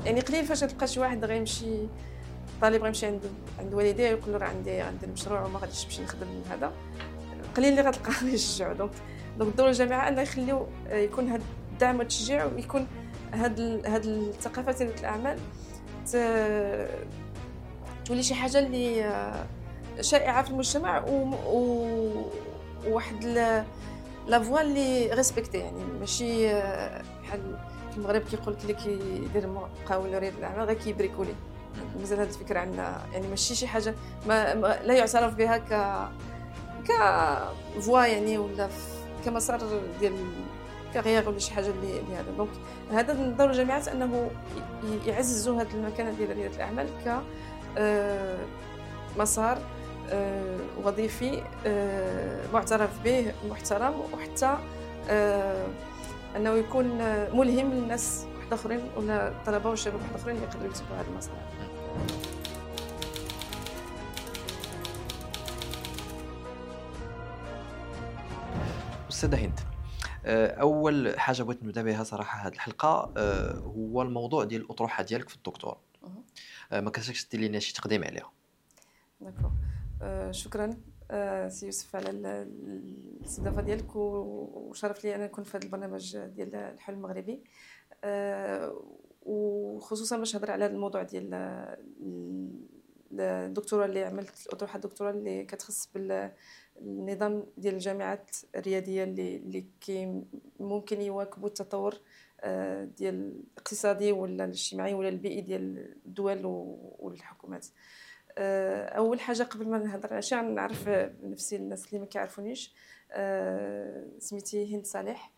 يعني قليل فاش تلقى شي واحد غيمشي طالب غيمشي عند والديه يقول له راه عندي المشروع وما غاديش نمشي نخدم من هذا. قليل اللي غتلقاه يشجعو. دونك دور الجامعه انه يخليو يكون هذا الدعم والتشجيع، ويكون هاد الثقافه ديال الاعمال تولي شي حاجه اللي شائعه في المجتمع وواحد لا فوا اللي ريسبكتي، يعني ماشي بحال في المغرب كيقول لك اللي كيدير مقاول رياده الاعمال غير كيبريكولي. مازال هاد الفكره عندنا، يعني ماشي شي حاجه لا يعترف بها ك فوا، يعني ولا كمسار ديال كارير ولا شي حاجه اللي هذا. دونك هذا دور الجامعات انه يعززوا هذه المكانه ديال رياده الاعمال ك مسار وظيفي معترف به محترم، وحتى انه يكون ملهم للناس واحد اخرين ولا الطلبه والشباب واحد اخرين اللي يقدروا يتبعوا هذا المسار. أستاذة هند، أول حاجة بغيت نبدا بها صراحة هذه الحلقة هو الموضوع ديال الأطروحة ديالك في الدكتوراه. ما كرهتكش دير لينا شي تقديم عليها؟ داكور. شكرا سي يوسف على الاستضافه ديالك، وشرف لي انا نكون في هذا البرنامج ديال الحلم المغربي، وخصوصا باش نهضر على هذا الموضوع ديال الدكتوراه اللي عملت، الاطروحه الدكتوراه اللي كتخص بالنظام ديال الجامعات الرياديه اللي ممكن يواكبوا التطور ديال الاقتصادي ولا الاجتماعي ولا البيئي ديال الدول والحكومات. اول حاجه قبل ما نهضر على شي نعرف نفسي الناس اللي ما كيعرفونيش. سميتي هند صالح.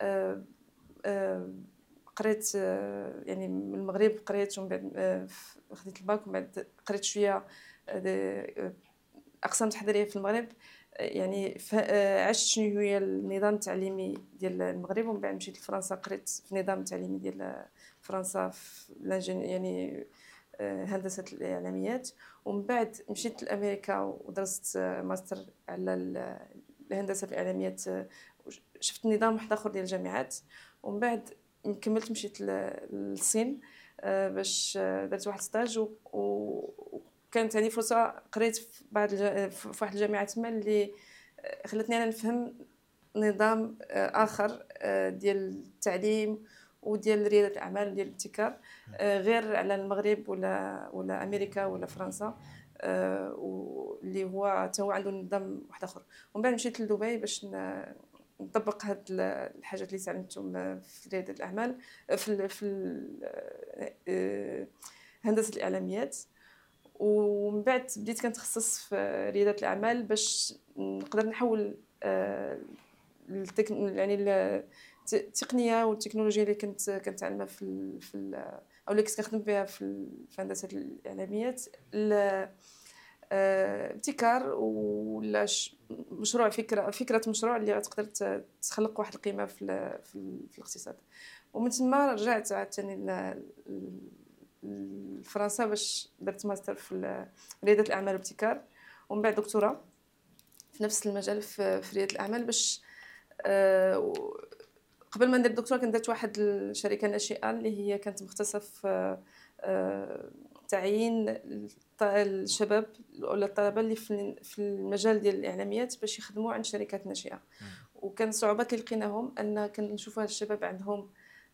قريت يعني من المغرب، قريت ومن بعد خديت الباك، ومن بعد قريت شويه اقسام تحضيريه في المغرب. يعني عشت شنو هي النظام التعليمي ديال المغرب، ومن بعد مشيت لفرنسا قريت في النظام التعليمي ديال فرنسا في يعني هندسه الاعلاميات. ومن بعد مشيت لامريكا ودرست ماستر على الهندسه الاعلاميات. شفت نظام واحد اخر ديال الجامعات، ومن بعد كملت مشيت للصين باش درت واحد ستاج، وكانت عندي فرصه قريت في في واحد الجامعه تما اللي خلتني انا نفهم نظام اخر ديال التعليم وديال رياده الاعمال ديال الابتكار، غير على المغرب ولا امريكا ولا فرنسا، واللي هو حتى هو عنده نظام واحد اخر. ومن بعد مشيت لدبي باش نطبق هاد الحاجات اللي تعلمتهم في رياده الاعمال في هندسه الاعلاميات. ومن بعد بديت كنتخصص في رياده الاعمال باش نقدر نحول يعني التقنيه والتكنولوجيا اللي كنت كنتعلمها او اللي كنت كنخدم بها في هندسه الاعلاميات ابتكار ولا مشروع، فكره مشروع اللي غتقدر تخلق واحد القيمه في الاقتصاد. ومن ثم رجعت عاوتاني لفرنسا باش درت ماستر في رياده الاعمال والابتكار، ومن بعد دكتوراه في نفس المجال في رياده الاعمال. باش قبل ما ندير الدكتوراه كنت درت واحد الشركه ناشئه اللي هي كانت مختصه في تعيين الشباب ولا الطلبه اللي في المجال ديال الاعلاميات باش يخدموا عند شركات ناشئه. وكان الصعوبات اللي لقيناهم ان كنشوفوا هاد الشباب عندهم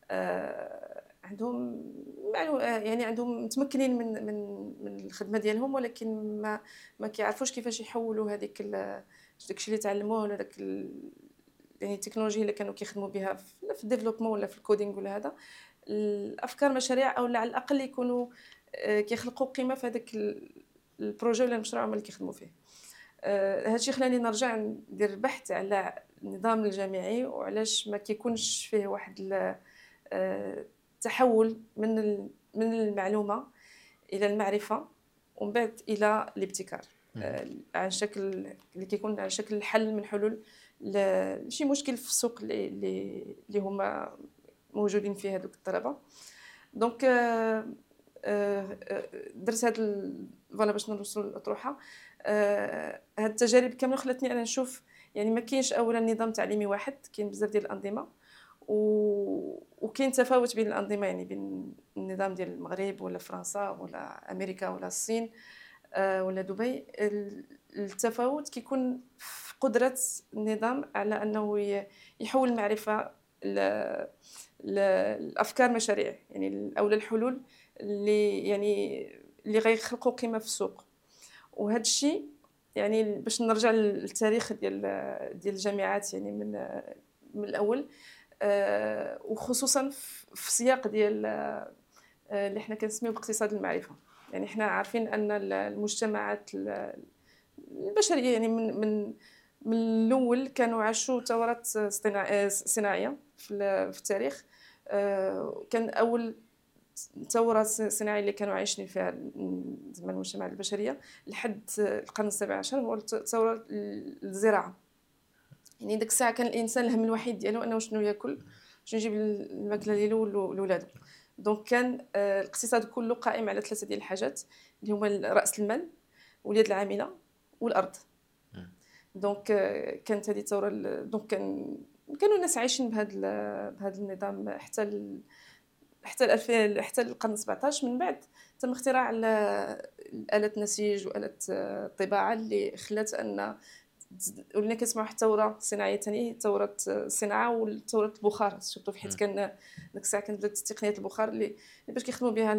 يعني عندهم متمكنين من الخدمه ديالهم، ولكن ما كيعرفوش كيفاش يحولوا هذيك داكشي اللي تعلموه ولا داك يعني التكنولوجيا اللي كانوا كيخدموا بها في الديفلوبمون ولا في الكودينغ ولا هذا الافكار مشاريع، او على الاقل يكونوا كيخلقوا قيمه في هذاك البروجي ولا المشروع اللي كيخدموا فيه. هادشي خلاني نرجع ندير بحث على النظام الجامعي وعلاش ما كيكونش فيه واحد التحول من المعلومه الى المعرفه ومن بعد الى الابتكار، على شكل اللي كيكون على شكل حل من حلول لشي مشكل في السوق اللي هما موجودين فيه هذوك الطلبه. دونك درت هاد فوالا باش نوصل للاطروحه. هاد التجارب كامله خلاتني انا نشوف يعني ما كاينش اولا نظام تعليمي واحد، كاين بزاف ديال الانظمه، وكاين تفاوت بين الانظمه، يعني بين النظام ديال المغرب ولا فرنسا ولا امريكا ولا الصين ولا دبي. التفاوت كيكون في قدره النظام على انه يحول المعرفه الافكار مشاريع، يعني او الحلول اللي غيخلقوا قيمه في السوق. وهذا الشيء يعني باش نرجع للتاريخ ديال الجامعات، يعني من الاول، وخصوصا في سياق ديال اللي حنا كنسميوه باقتصاد المعرفه. يعني حنا عارفين ان المجتمعات البشريه يعني من الاول كانوا عاشوا ثورات صناعيه في التاريخ. كان اول ثورة صناعية اللي كانوا عايشين فيها زعما المجتمعات البشرية لحد القرن السابع عشر هو ثورة الزراعة. يعني ديك الساعة كان الإنسان الهم الوحيد ديالو أنه شنو ياكل، شنو يجيب الماكلة ديالو لولادو. دونك كان الاقتصاد كله قائم على ثلاثة ديال الحاجات اللي هما رأس المال واليد العاملة والأرض. دونك كانت هذه الثورة. دونك كانوا الناس عايشين بهذا النظام حتى القرن 17. من بعد تم اختراع آلة النسيج وآلة الطباعة اللي خلات أن ولينا كنسمعوا حتى ثورة صناعية ثانية، ثورة الصناعة وثورة البخار. شفتوا حيت كان ديك الساعة كانت بدات تقنية البخار اللي باش كيخدموا بها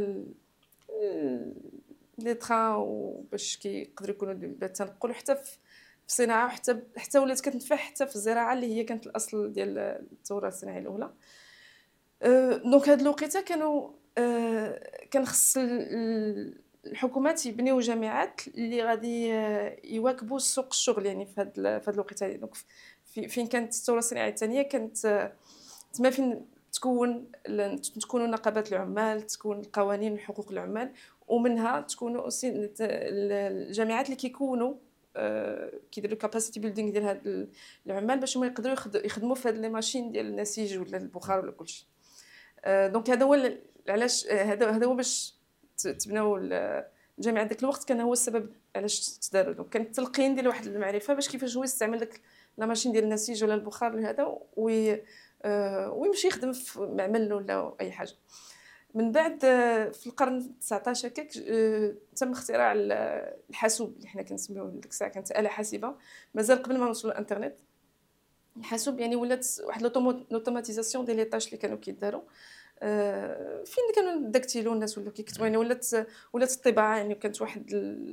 لي تران، وباش كيقدروا يكونوا التنقل حتى في الصناعة، حتى ولات كتنفع حتى في الزراعة اللي هي كانت الأصل ديال الثورة الصناعية الأولى. دونك هاد الوقيته كان خص الحكومات يبنيو جامعات اللي غادي يواكبوا سوق الشغل، يعني في هاد الوقيته هذه. دونك فين كانت الثوره الصناعيه الثانيه كانت تما فين تكونوا نقابات العمال، تكون القوانين وحقوق العمال، ومنها تكونوا الجامعات اللي كيكونوا كيديروا كاباسيتي بيلدينغ ديال هاد العمال باش هما يقدروا يخدموا في هاد لي ماشين ديال النسيج ولا البخار ولا كلشي. دونك هذا هو علاش هذا هو باش تبناو الجامعه ديك الوقت. كان هو السبب علاش تداروا. دونك كان التلقين ديال واحد المعرفه باش كيفاش هو يستعمل داك لا ماشين ديال النسيج ولا البخار لهذا ويمشي يخدم في معمل ولا اي حاجه. من بعد في القرن 19 هكاك تم اختراع الحاسوب اللي حنا كنسميوه ديك الساعه. كانت آلة حاسبه مازال قبل ما نوصلوا للانترنت. الحاسوب يعني ولات واحد لوتوماتيزاسيون ديال لي طاش اللي كانوا كيداروا فين كانوا الداكتيلو الناس ولا كيكتبوا. يعني ولات الطباعه. يعني كانت واحد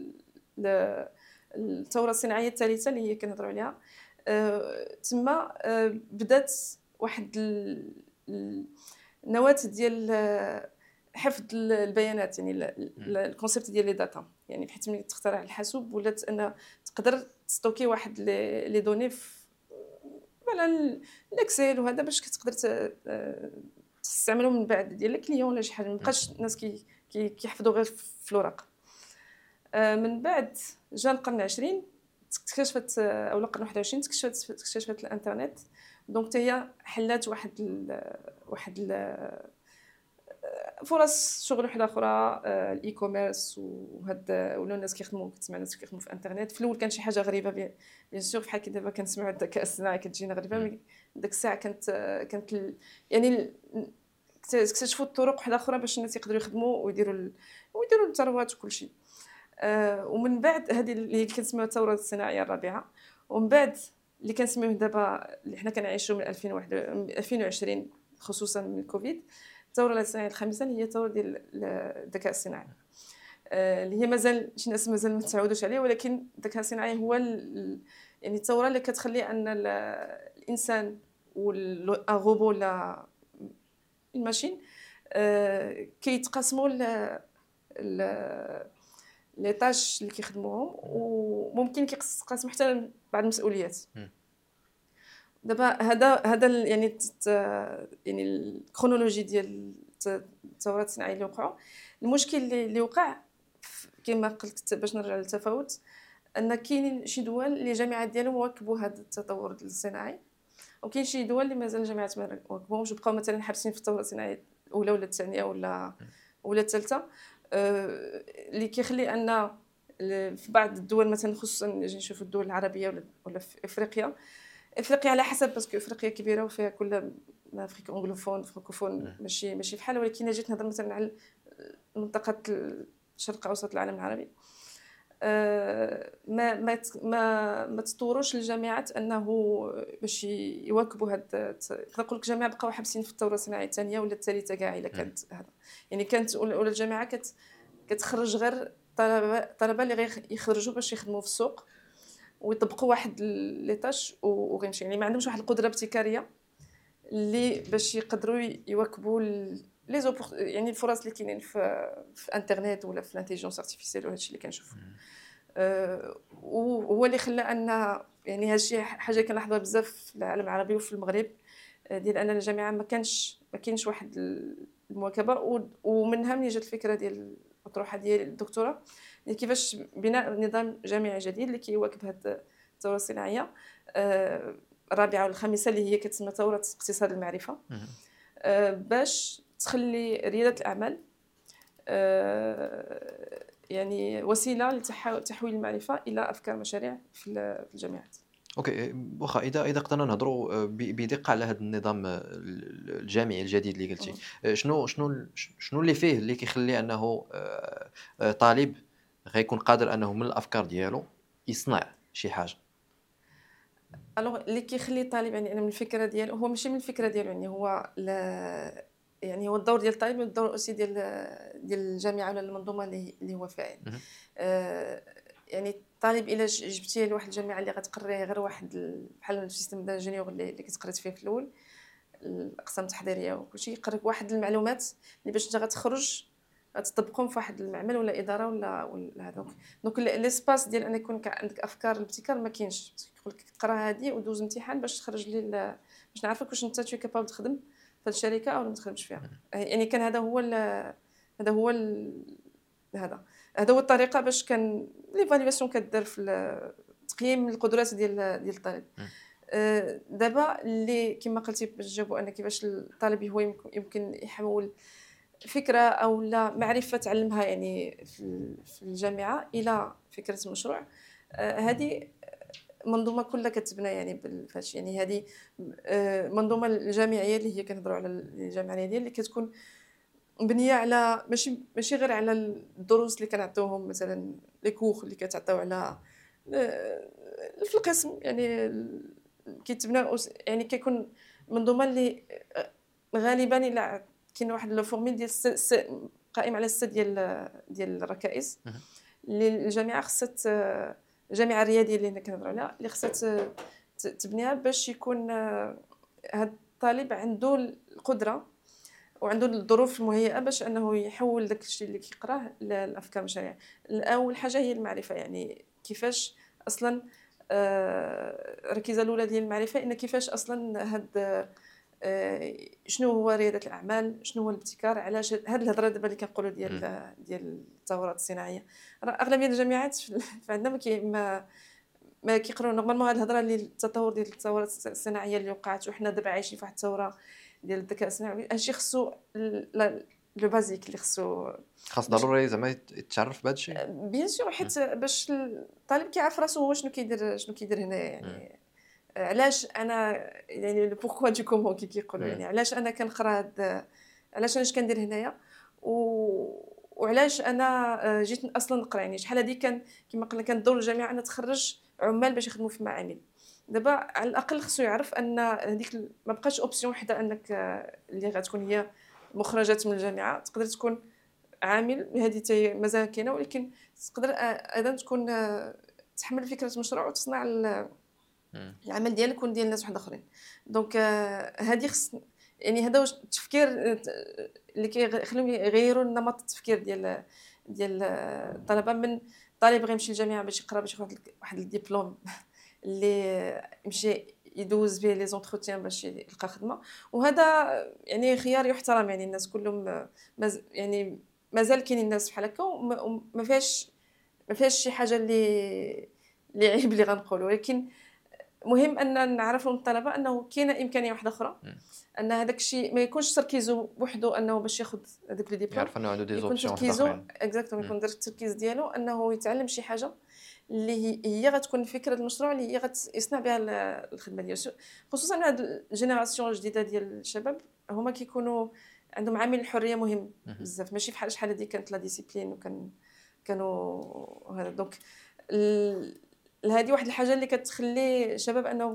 الثوره الصناعيه الثالثه اللي هي كنهضروا عليها. تما بدات واحد النواه ديال حفظ البيانات، يعني الكونسيبت ديال لي داتا. يعني بحيث ملي تخترع الحاسوب ولات ان تقدر تستوكي واحد لي دوني على الاكسل وهذا باش كتقدر تستعملهم من بعد ديال الكليون ولا شي حاجه. مابقاش الناس كيحفظوا غير في الورق. من بعد جا القرن 20 اكتشفت او القرن 21 اكتشفت الانترنت. دونك هي حلات واحد فرص شغل وحده اخرى، الاي كوميرس وهاد ولا الناس كيخدموا الناس كيخدموا في الانترنت. في الاول كان شي حاجه غريبه بيان سور، بحال كي دابا كنسمعوا الذكاء الصناعي كتجينا غريبه. ديك الساعه كانت يعني اكتشفوا الطرق وحده اخرى باش الناس يقدروا يخدموا ويديروا الثروات وكل شيء. ومن بعد هذه اللي كنسميوها الثوره الصناعيه الرابعه. ومن بعد اللي كنسميوه دابا اللي حنا كنعيشوا من 2020 خصوصا من الكوفيد، الثوره الصناعيه الخامسه اللي هي الثوره ديال الذكاء الصناعي، اللي هي مازال شي ناس مازال ما تعودوش عليه. ولكن الذكاء الصناعي هو يعني الثوره اللي كتخلي ان الانسان والروبو لا الماشين كيتقاسموا لي طاش اللي كيخدموهم، وممكن كيقسم حتى بعض المسؤوليات. دابا هذا يعني الكرونولوجي ديال الثورات الصناعيه اللي وقعوا. المشكل اللي وقع كما قلت باش نرجع للتفاوت، ان كاينين شي دول اللي الجامعات ديالهم واكبوا هذا التطور الصناعي، وكاين شي دول اللي مازال الجامعات ما واكبوهمش، بقاو مثلا حابسين في الثوره الصناعيه الاولى ولا الثانيه ولا الثالثه. اللي كيخلي ان في بعض الدول مثلا خصوصا نجي نشوفوا الدول العربيه ولا في افريقيا على حسب، باسكو افريقيا كبيره وفيها كل حنا افريك انجلوفون فرانكوفون ماشي بحال، ولكن جيت نهضر مثلا على منطقه الشرق الاوسط العالم العربي. ما تطوروش الجامعات انه باش يواكبوا هاد. نقول لك جامعه بقاو حابسين في الثوره الصناعيه الثانيه ولا الثالثه كاع الا كانت هذا، يعني كانت ولا الجامعه كتخرج غير طلبه اللي غير يخرجوا باش يخدموا في السوق ويطبقوا واحد لي تاش وغيمشي، يعني ما عندهمش واحد القدره ابتكاريه اللي باش يقدروا يواكبوا لي يعني الفرص اللي كاينين في انترنت ولا في الانتيليجنس ارتيفيسيال وهذا الشيء اللي كنشوفوا. وهو اللي خلى ان يعني هذا الشيء حاجه كنلاحظوها بزاف في العالم العربي وفي المغرب، ديال ان الجامعه ما كاينش واحد المواكبه. ومنها من جات الفكره ديال الاطروحه ديال الدكتوراه اللي كيفاش بناء نظام جامعي جديد اللي كيواكب هذه الثوره الصناعيه الرابعه والخامسه اللي هي كتسمى ثوره اقتصاد المعرفه، باش تخلي رياده الاعمال يعني وسيله لتحويل المعرفه الى افكار مشاريع في الجامعات. اوكي، واخا اذا قدرنا نهضروا بدقه على هذا النظام الجامعي الجديد اللي قلتي، شنو اللي فيه اللي كيخلي انه طالب غيكون قادر انه من الافكار ديالو يصنع شي حاجه؟ الوغ اللي كيخلي الطالب يعني انا من الفكره ديالو هو ماشي من الفكره ديالو، يعني هو يعني هو الدور ديال الطالب والدور اوسي ديال الجامعه ولا المنظومه اللي هو فيها يعني. يعني الطالب الا جبتيه لواحد الجامعه اللي غتقريه غير واحد بحال السيستم دانجينيور اللي كتقريت فيه في الاول الاقسام التحضيريه وكلشي، يقريك واحد المعلومات اللي باش انت غتخرج غتطبقهم في واحد المعمل ولا اداره ولا هذوك. دونك ليسباس ديال ان يكون عندك افكار الابتكار ما كاينش، يقول لك تقرا هذه ودوز امتحان باش تخرج لي باش نعرفك واش انت تو كابابل تخدم في الشركه او ما تخدمش فيها. يعني كان هذا هو هذا هو الطريقه باش كان ليفاليواسيون كدار في تقييم القدرات ديال الطالب. دابا اللي كما قلتي باش جاوبوا ان كيفاش الطالب هو يمكن يحول فكره او لا معرفه تعلمها يعني في الجامعه الى فكره مشروع. هذه منظومه كلها كتبنى يعني بالفاش، يعني هذه منظومه الجامعيه اللي هي كنهضروا على الجامعه ديال اللي كتكون مبنيه على ماشي غير على الدروس اللي كنعطيوهم مثلا لي كور اللي كتعطيو على في القسم، يعني كيتبنى يعني كيكون منظومه اللي غالبا الا كاين واحد لو فورميل ديال قائم على 6 ديال الركائز اللي الجامعه خصها الجامعه الرياديه اللي كنهضروا عليها اللي خصها تبنيها باش يكون هذا الطالب عنده القدره وعنده الظروف المهيئه باش انه يحول داك الشيء اللي كيقراه لافكار مشاريع. اول حاجه هي المعرفه، يعني كيفاش اصلا الركيزه الاولى ديال المعرفه ان كيفاش اصلا هاد شنو هو رياده الاعمال، شنو هو الابتكار، علاش هاد الهضره دابا اللي كنقولوا ديال الثورات الصناعيه. اغلبيه الجامعات عندنا ما كيقراو نورمالمون هاد الهضره اللي التطور ديال الثورات الصناعيه اللي وقعت وحنا دابا عايشين في واحد الثوره ديال الذكاء الصناعي. هادشي خصو لو بازيك اللي خاص ضروري زعما يتعرف بهذا الشيء بيان سور، حيت باش الطالب كيعرف راسو هو شنو كيدير هنايا، يعني علاش انا يعني بوركوا دو كومون كيقولوا، يعني علاش انا كنقرا علاش انا اش كندير هنايا وعلاش انا جيت اصلا نقرا. يعني شحال هذه كما قلنا كان دور الجامعه ان تخرج عمال باش يخدموا في معامل. دابا على الاقل خصو يعرف ان هذيك ما بقاش اوبسيون وحده انك اللي غتكون هي مخرجات من الجامعه، تقدر تكون عامل، هذه مازال كاينه، ولكن تقدر ايضا تكون تحمل فكره مشروع وتصنع العمل ديالك وديال الناس واحد اخرين. دونك هذه يعني هذا واش التفكير اللي كيخليهم يغيروا نمط التفكير ديال الطلبه من طالب غيمشي للجامعه باش يقرا باش ياخذ واحد الدبلوم اللي يمشي يدوز به لي زونتروتيان باش يلقى خدمه. وهذا يعني خيار يحترم، يعني الناس كلهم يعني مازال كاينين الناس بحال هكا وما فيهاش شي حاجه اللي عيب اللي غنقولوا، ولكن مهم ان نعرفوا الطلبه انه كاينه امكانيه واحده اخرى، ان هذاك الشيء ما يكونش تركيزه بوحدو انه باش ياخذ هذوك لي ديبلوم، يعرف انه عنده دي يكون زوبسيون تركيزه اكزاكتومون، يكون التركيز ديالو انه يتعلم شي حاجه اللي هي غتكون فكره المشروع اللي هي يصنع بها الخدمه ديالو، خصوصا هاد الجينيراسيون الجديده ديال الشباب هما كيكونوا عندهم عامل الحريه مهم بزاف، ماشي بحال شحال هادي كانت لا ديسيبلين كانوا هذا دونك هذه واحد الحاجه اللي كتخلي الشباب انهم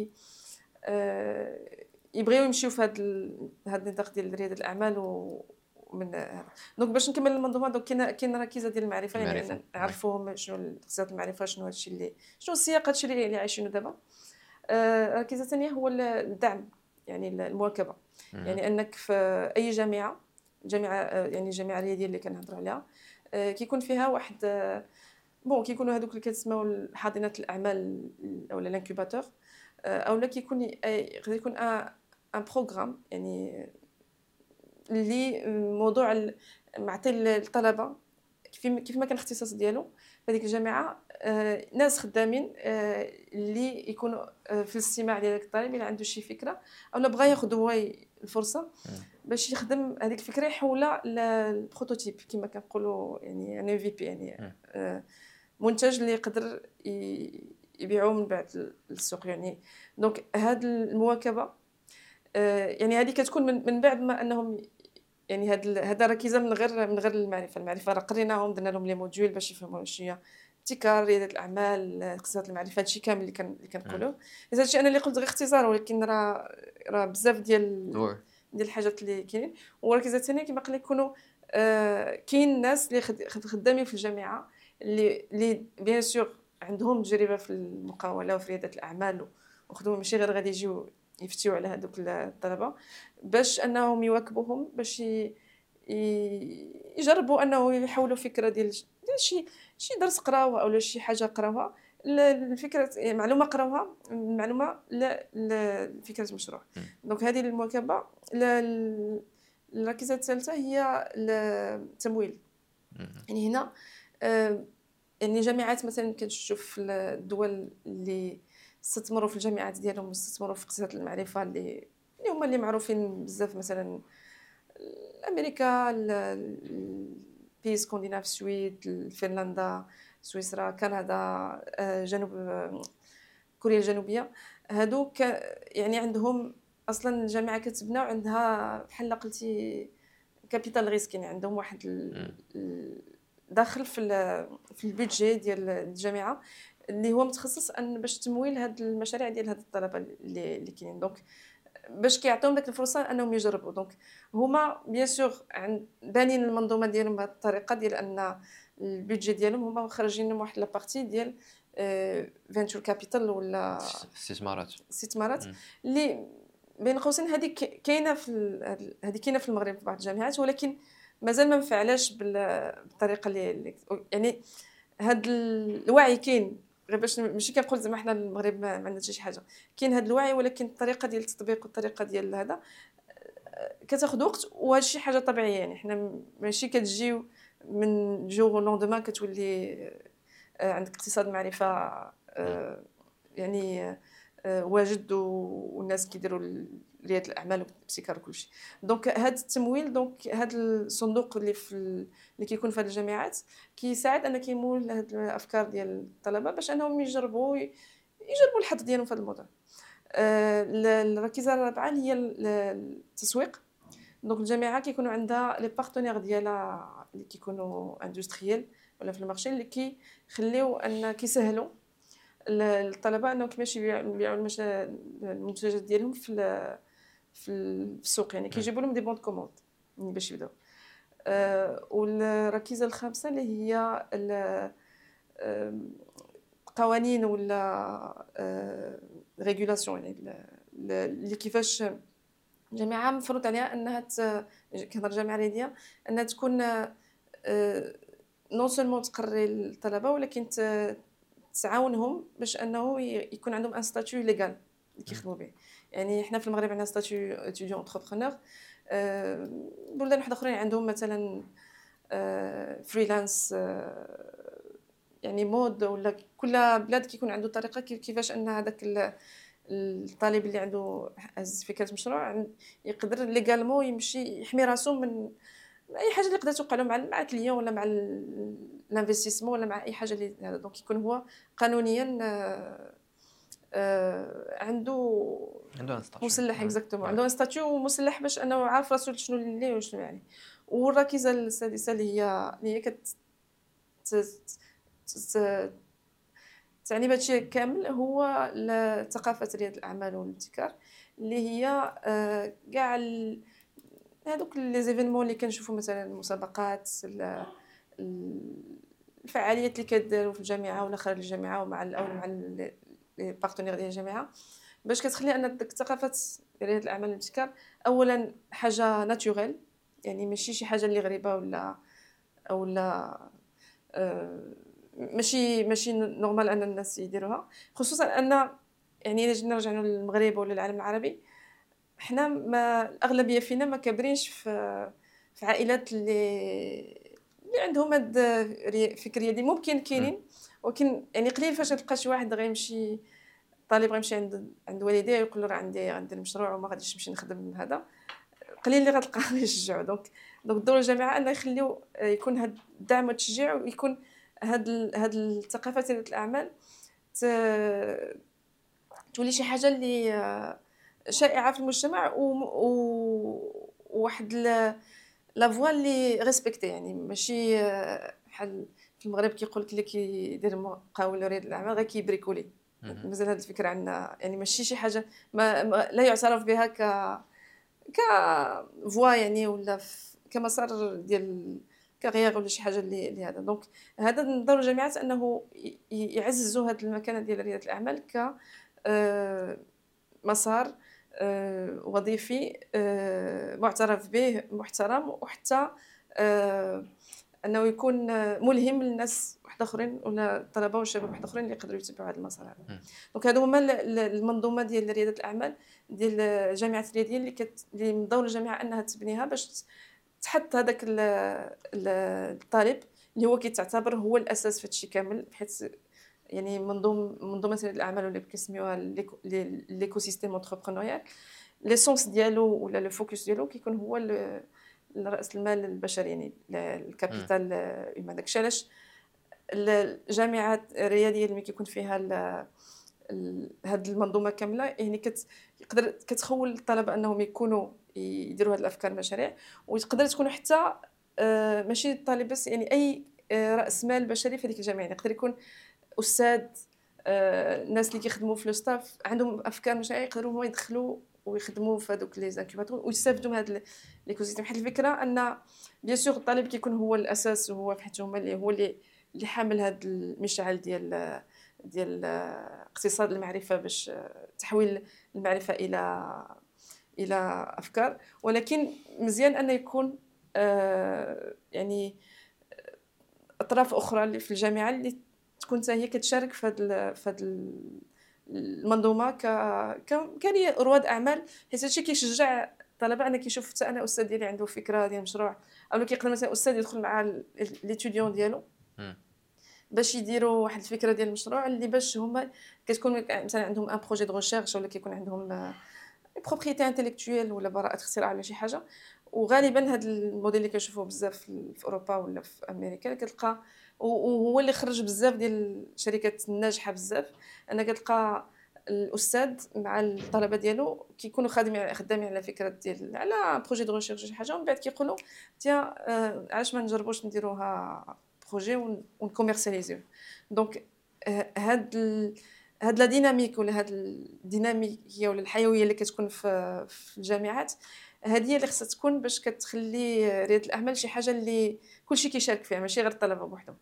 يبغيو يمشيو في هذا النطاق ديال رياده الاعمال ومن هذا. دونك باش نكمل المنظومه، دونك كاين ركيزه ديال المعرفه، يعني أن نعرفوهم شنو خصائص المعرفه، شنو هادشي شنو السياق هادشي اللي عايشينه دابا. ركيزه ثانيه هو الدعم، يعني المواكبه. يعني انك في اي جامعه يعني الجامعه الرياضيه اللي كنهضروا عليها كيكون فيها واحد كيكونوا هذوك اللي كتسموا حاضنات الاعمال اولا الانكوباتور، اولا كيكون يقدر يكون ان بروغرام يعني اللي موضوع معطي الطلبه كيف ما كان الاختصاص ديالو في هذيك الجامعه، ناس خدامين اللي يكونوا في الاستماع ديال الطالب اللي عنده شي فكره او بغى ياخذ هو الفرصه باش يخدم هذيك الفكره يحولها للبروتوتيب كما كنقولوا، يعني في بي، يعني منتج اللي يقدر يبيعوه من بعد للسوق. يعني دونك هاد المواكبه يعني هذه كتكون من بعد ما انهم يعني هذا ركيزه من غير المعرفه راه قريناهم، درنا لهم لي موديول باش يفهموا شنو هي ابتكار رياده الاعمال، اقتصاد المعرفه، هادشي كامل اللي كنقولوا. هادشي انا اللي قلت غير اختصار، ولكن راه بزاف ديال الحاجات اللي كاينين. وركيزه ثانيه كما قلنا يكونوا كاين ناس اللي خدامين في الجامعه اللي بيان سور عندهم تجربه في المقاوله وفي رياده الاعمال وخدموا، ماشي غير غادي يجيو يفتيو على هذوك الطلبه باش انهم يواكبوهم، باش يجربوا انه يحولوا فكره ديال شي درس قراوه او شي حاجه قراوها الفكره، معلومه قراوها المعلومه لفكره مشروع. دونك هذه المواكبه. الركيزه الثالثه هي التمويل. يعني هنا يعني جامعات مثلا كنشوف في الدول اللي استثمروا في الجامعات ديالهم واستثمروا في اقتصاد المعرفه اللي هما اللي معروفين بزاف، مثلا امريكا، البي اسكندناف، السويد، فنلندا، سويسرا، كندا، جنوب كوريا الجنوبيه. هادوك يعني عندهم اصلا الجامعه كتبنى وعندها بحال قلتي كابيتال ريسك، يعني عندهم واحد داخل في البيدجي ديال الجامعه اللي هو متخصص باش تمويل هاد المشاريع ديال هاد الطلبه اللي كاينين، دونك باش كيعطيهم داك الفرصه انهم يجربوا. دونك هما بيان سور بانين المنظومه ديالهم بهذه الطريقه ديال ان البيدجي ديالهم هما خارجين من واحد لابارتي ديال فينتشر كابيتال ولا استثمارات اللي بين قوسين هذه كاينه في المغرب في بعض الجامعات، ولكن مازال ما مفعلاش بالطريقه اللي يعني هذا الوعي كاين، غير باش ماشي كنقول زعما حنا المغرب ما عندناش شي حاجه، كاين هذا الوعي، ولكن الطريقه ديال التطبيق والطريقه ديال هذا كتاخذ وقت، وهذا شي حاجه طبيعيه. يعني حنا ماشي كتجيو من جو لوندمان كتولي عندك اقتصاد معرفه يعني واجد والناس كيديروا رياده الاعمال والابتكار وكل شيء. دونك هذا التمويل، دونك هذا الصندوق اللي كيكون في هذه الجامعات كيساعد ان كيمول هذه الافكار ديال الطلبه باش انهم يجربوا الحظ ديالهم في هذا الموضوع. الركيزه الرابعه هي التسويق. دونك الجامعه كيكونوا عندها لي بارتنير ديالها اللي كيكونوا اندستريال ولا في المارشي اللي كيخليو ان كيسهلوا الطلبه انهم كيفاش يبيعوا المنتجات ديالهم في السوق، يعني كيجيبوا لهم دي بون كوموند باش يبداو. والركيزه الخامسه اللي هي القوانين ولا ريغولاسيون، يعني اللي كيفاش الجامعه مفروض عليها انها كنهضر الجامعه الرياضيه انها تكون نون سولمون تقري الطلبه، ولكن تعاونهم باش انه يكون عندهم ان ستاتيو ليغال اللي كيخدموا به. يعني حنا في المغرب عندنا ستاتيو اتيديون انتربرونور، بلدان واحد اخرين عندهم مثلا فريلانس، يعني مود، ولا كل بلاد كيكون عنده طريقه كيفاش ان هذاك الطالب اللي عنده فكره مشروع يقدر ليغالمون يمشي يحمي راسو من اي حاجه اللي قدرت توقع له مع الكليون ولا مع الانفستيسمون ولا مع اي حاجه اللي هذا. دونك يكون هو قانونيا عنده un statut. مسلح Ouais. اكزاكتومون، Ouais. عنده ستاتيو ومسلح باش انه عارف راسو شنو اللي وشنو يعني. والركيزه السادسه اللي هي ت- تعني بهادشي كامل هو ثقافه رياده الاعمال والابتكار، اللي هي كاع هذوك لي زيفينمون اللي كنشوفوا مثلا المسابقات الفعاليات اللي كداروا في الجامعه ولا خارج الجامعه ومع او مع لي بارتنير ديال الجامعه، باش كتخلي ان ديك ثقافه رياده الاعمال والابتكار اولا حاجه ناتوريل، يعني ماشي شي حاجه اللي غريبه ولا ماشي نورمال ان الناس يديروها، خصوصا ان يعني الا جينا رجعنا للمغرب ولا العالم العربي، حنا ما الاغلبيه فينا ما كابرينش في عائلات اللي عندهم هاد فكر ريادي. ممكن كاينين، ولكن يعني قليل فاش تلقى شي واحد غيمشي طالب غيمشي عند والديه يقول له راه غندير مشروع وما غاديش نمشي نخدم هذا، قليل اللي غتلقاه يشجعوا. دونك دور الجامعه ان يخليو يكون هاد الدعم والتشجيع، ويكون هاد الثقافه ديال الاعمال تولي شي حاجه اللي شائعه في المجتمع وواحد لا فوا اللي ريسبكتي، يعني ماشي بحال في المغرب كيقول لك اللي كيدير مقاول رياده الاعمال غير كيبريكولي. مازال هذه الفكره عندنا، يعني ماشي شي حاجه لا يعترف بها ك فوا يعني ولا كمسار ديال كارير ولا شي حاجه اللي هذا. دونك هذا من دور الجامعات انه يعززوا هذه المكانه ديال رياده الاعمال ك مسار وظيفي معترف به محترم، وحتى انه يكون ملهم للناس واحد اخرين ولا الطلبه والشباب واحد اخرين اللي يقدروا يتبعوا هذا المسار هذا. دونك هادو هما المنظومه ديال رياده الاعمال ديال الجامعات الرياديه اللي من دور الجامعه انها تبنيها باش تحط هذاك الطالب اللي هو كيتعتبر هو الاساس في هادشي كامل، بحيث يعني منظومه رياده الاعمال اللي كيسميوها ليكو سيستيم انتربرونيال، ليسونس ديالو ولا لو فوكس ديالو كيكون هو راس المال البشري، يعني الكابيتال هيومان. داكشي علاش الجامعات الرياديه اللي كيكون فيها هاد المنظومه كامله يعني يقدر كتخول الطلبه انهم يكونوا يديروا هاد الافكار مشاريع، وتقدر تكون حتى ماشي الطالب بس، يعني اي راس مال بشري في هذيك الجامعه. يعني يقدر يكون استاذ، الناس اللي كيخدموا في لو ستاف عندهم افكار مشاريع يقدروا هما يدخلوا ويخدموا في هذوك لي زانكوباتور ويستافدوا من هذا ليكوسيستيم. حيت الفكره ان بيان سور الطالب كيكون هو الاساس، وهو في حيته هو اللي حامل هذا المشعل ديال اقتصاد المعرفه باش تحويل المعرفه الى افكار. ولكن مزيان ان يكون يعني اطراف اخرى اللي في الجامعه اللي تكون حتى هي كتشارك في هذا المنظومه كرواد اعمال، حيت هادشي كيشجع الطلبه ان كيشوف حتى انا استاذ ديالي عنده فكره ديال مشروع، او كيقدر مثلا استاذ يدخل مع ليتوديون ديالو باش يديروا واحد الفكره ديال المشروع اللي باش هما كتكون مثلا عندهم ان بروجي دو ريشيرش ولا كيكون عندهم بروبريتي انتيليكتويل ولا براءه اختراع ولا شي حاجه. وغالبا هذا الموديل اللي كنشوفوه بزاف في اوروبا ولا في امريكا كتلقى، وهو اللي خرج بزاف ديال الشركات الناجحه بزاف، انا كتلقى الاستاذ مع الطلبه ديالو كيكونوا خدامين على فكره ديال على بروجي دو ريشيرش شي حاجه، ومن بعد كيقولوا تيا علاش ما نجربوش نديروها بروجي ونكوميرسياليزيو. دونك هاد لا ديناميك ولا هاد الديناميكيه ولا الحيويه اللي كتكون في الجامعات، هذه هي اللي خصها تكون باش كتخلي رياده الاعمال شي حاجه اللي كلشي كيشارك فيها، ماشي غير الطلبه بوحدهم.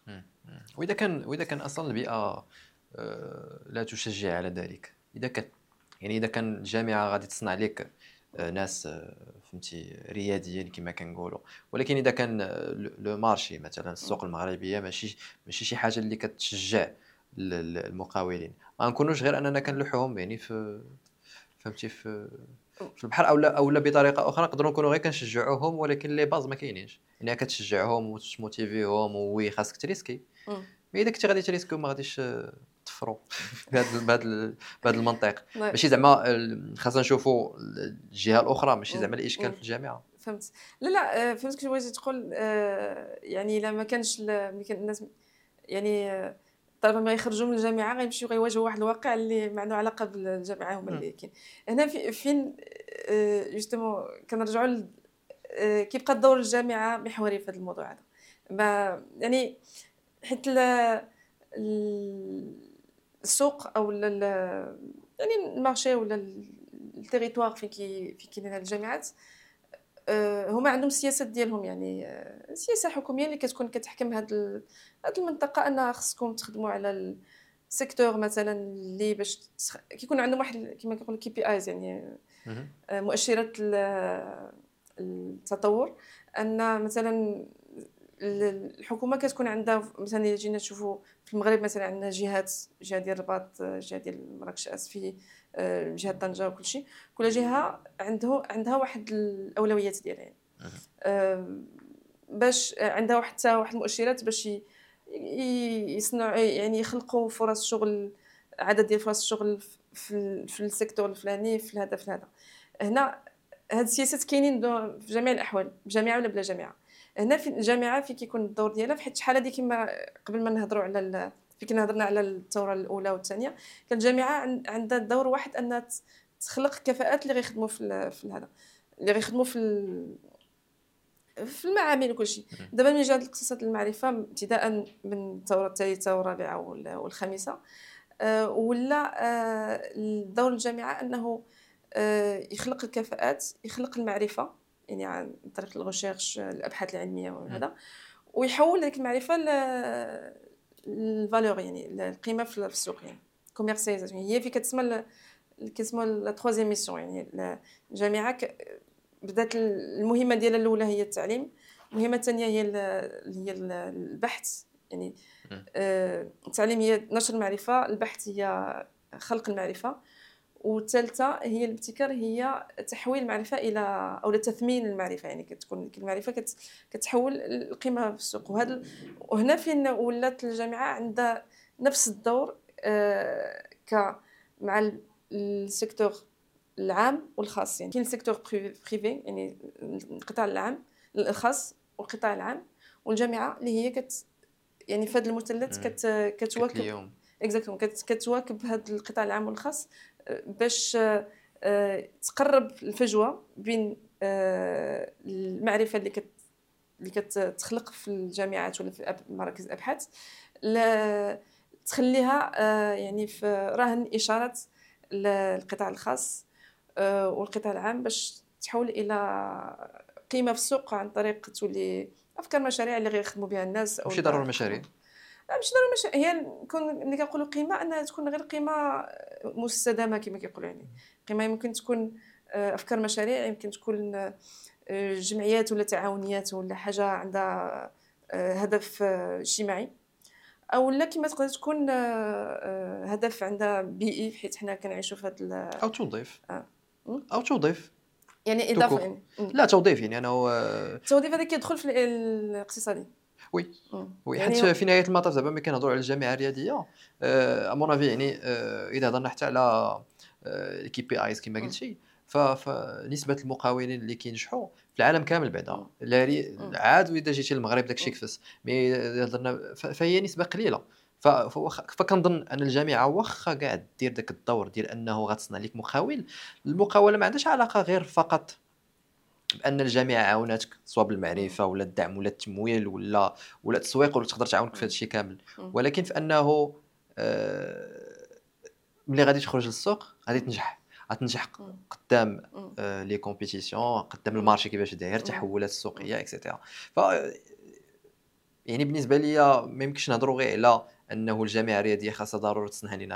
واذا كان اصلا البيئه لا تشجع على ذلك، اذا كان الجامعه غادي تصنع لك ناس فهمتي رياديين كما كنقولوا، ولكن اذا كان لو مارشي مثلا السوق المغربيه ماشي شي حاجه اللي كتشجع المقاولين، ما نكونوش غير اننا كنلوحوهم يعني فهمتي في البحر، او لا بطريقه اخرى نقدروا نكونوا غير كنشجعوهم، ولكن لي باز ما كاينينش، يعني كتشجعهم وتموتيفيهم وي خاصك تريسكي. مي اذا كنتي غادي تريسكي وما غاديش تفروا بهذا المنطق. ماشي زعما خاصنا نشوفوا الجهه الاخرى، ماشي زعما الاشكال في الجامعه. فهمت. لا لا فهمت كيفاش بغيتي تقول يعني الا ما كانش ملي كان الناس يعني الطلبه ما يخرجوا من الجامعه غيمشيو غيواجهوا واحد الواقع اللي ما عنده علاقه بالجامعه هما إمم. اللي كاين هنا فين جوستومون كنرجعوا كيبقى دور الجامعه محوري في هذا الموضوع هذا ما يعني حيت السوق او يعني المارشي ولا التيريتوار فين كاينين هاد الجامعات هما عندهم السياسات ديالهم يعني سياسه حكوميه اللي كتكون كتحكم هاد المنطقه ان خصكم تخدموا على السيكتور مثلا اللي باش كيكون عندهم واحد كما كيقولوا كي بي ايز يعني اهم. مؤشرات التطور ان مثلا الحكومه كتكون عندها مثلا الا جينا نشوفوا في المغرب مثلا عندنا جهه ديال الرباط جهه ديال مراكش اسفي جهه طنجه وكل شيء كل جهه عندها واحد الاولويات ديالها يعني اهم. باش عندها واحد المؤشرات باش يصنعوا يعني يخلقوا فرص شغل عدد ديال فرص الشغل في السيكتور الفلاني في هذا هنا هاد السياسات كاينين في جميع الاحوال بجامعه ولا بلا جامعه هنا في الجامعه في كيكون الدور ديالها في حيت شحال هذه كما قبل ما نهضروا على في كنا هضرنا على الثوره الاولى والثانيه كان الجامعه عندها دور واحد انها تخلق كفاءات اللي غيخدموا في هذا اللي غيخدموا في المعامل وكل شيء إمم. دابا من جهه الاقتصاد المعرفه ابتداء من الثوره الثالثه والرابعه والخامسه ولا دور الجامعه انه يخلق الكفاءات يخلق المعرفه يعني عن طريق الغوشيرش الابحاث العلميه إمم. وهذا ويحول هذيك المعرفه الفالور يعني القيمه في السوق يعني كوميرسياليزاسيون هي في كتسمى لا ترويزيام ميسيون يعني الجامعه بدات المهمه ديالها الاولى هي التعليم المهمه الثانيه هي البحث يعني إمم. التعليم هي نشر المعرفه البحث هي خلق المعرفه والثالثه هي الابتكار هي تحويل المعرفه الى او تثمين المعرفه يعني كتكون المعرفه كتحول القيمه في السوق وهنا فين ولات الجامعه عندها نفس الدور مع السيكتور العام والخاص يعني كاين السيكتور بريفي يعني القطاع العام الخاص والقطاع العام والجامعه اللي هي يعني في هذا المثلث كتواكب كتليهم. اكزاكتوم كتواكب هذا القطاع العام والخاص باش تقرب الفجوه بين المعرفه اللي كتخلق في الجامعات ولا في مراكز الابحاث تخليها يعني في رهن اشاره القطاع الخاص والقطاع العام باش تحول الى قيمه في السوق عن طريق تولي افكار مشاريع اللي غيخدموا بها الناس او ماشي ضروري مشاريع. لا ماشي ضروري هي ملي كنقولوا قيمه انها تكون غير قيمه مستدامه كما كيقولوا يعني قيمه يمكن تكون افكار مشاريع يمكن تكون جمعيات ولا تعاونيات ولا حاجه عندها هدف اجتماعي او لا كما تقدر تكون هدف عندها بيئي حيت حنا كنعيشوا في هذا او توظيف. آه. او توظيف. يعني تو اضافه كور. يعني لا توظيف يعني انه التوظيف هذا كيدخل في الاقتصادي وي وي يعني حيت في نهايه المطاف زعما ملي كنهضروا على الجامعه الرياضيه امون افي يعني اذا هضرنا حتى على الكي بي ايز كما قلتي فنسبه المقاولين اللي كينجحوا في العالم كامل بعدا عاد واذا جيتي للمغرب داكشي كفس مي هضرنا فهي نسبه قليله فكنظن ان الجامعه واخا كاع دير داك الدور ديال انه غتصنع لك مقاول المقاوله ما عندهاش علاقه غير فقط بان الجامعه عاوناتك سواء بالمعرفه ولا الدعم ولا التمويل ولا التسويق ولا تقدر تعاونك في هذا الشيء كامل ولكن في انه ملي غادي تخرج للسوق غادي غتنجح قدام لي كومبيتيسيون قدام المارشي كيفاش داير تحولات السوقيه اكسيتيرا ف يعني بالنسبه ليا ما يمكنش نهضروا غير على انه الجامعه الرياضيه خاصها ضروري تصنع لنا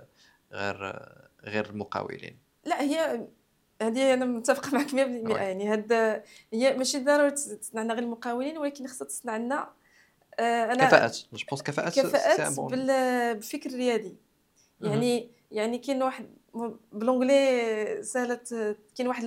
غير المقاولين. لا هذه انا متفقه معك 100% يعني هي ماشي ضروري تصنع لنا غير المقاولين ولكن خصها تصنع لنا انا كفاءات جو بونس كفاءات بفكر ريادي يعني كاين واحد بالونجلي سهله كاين واحد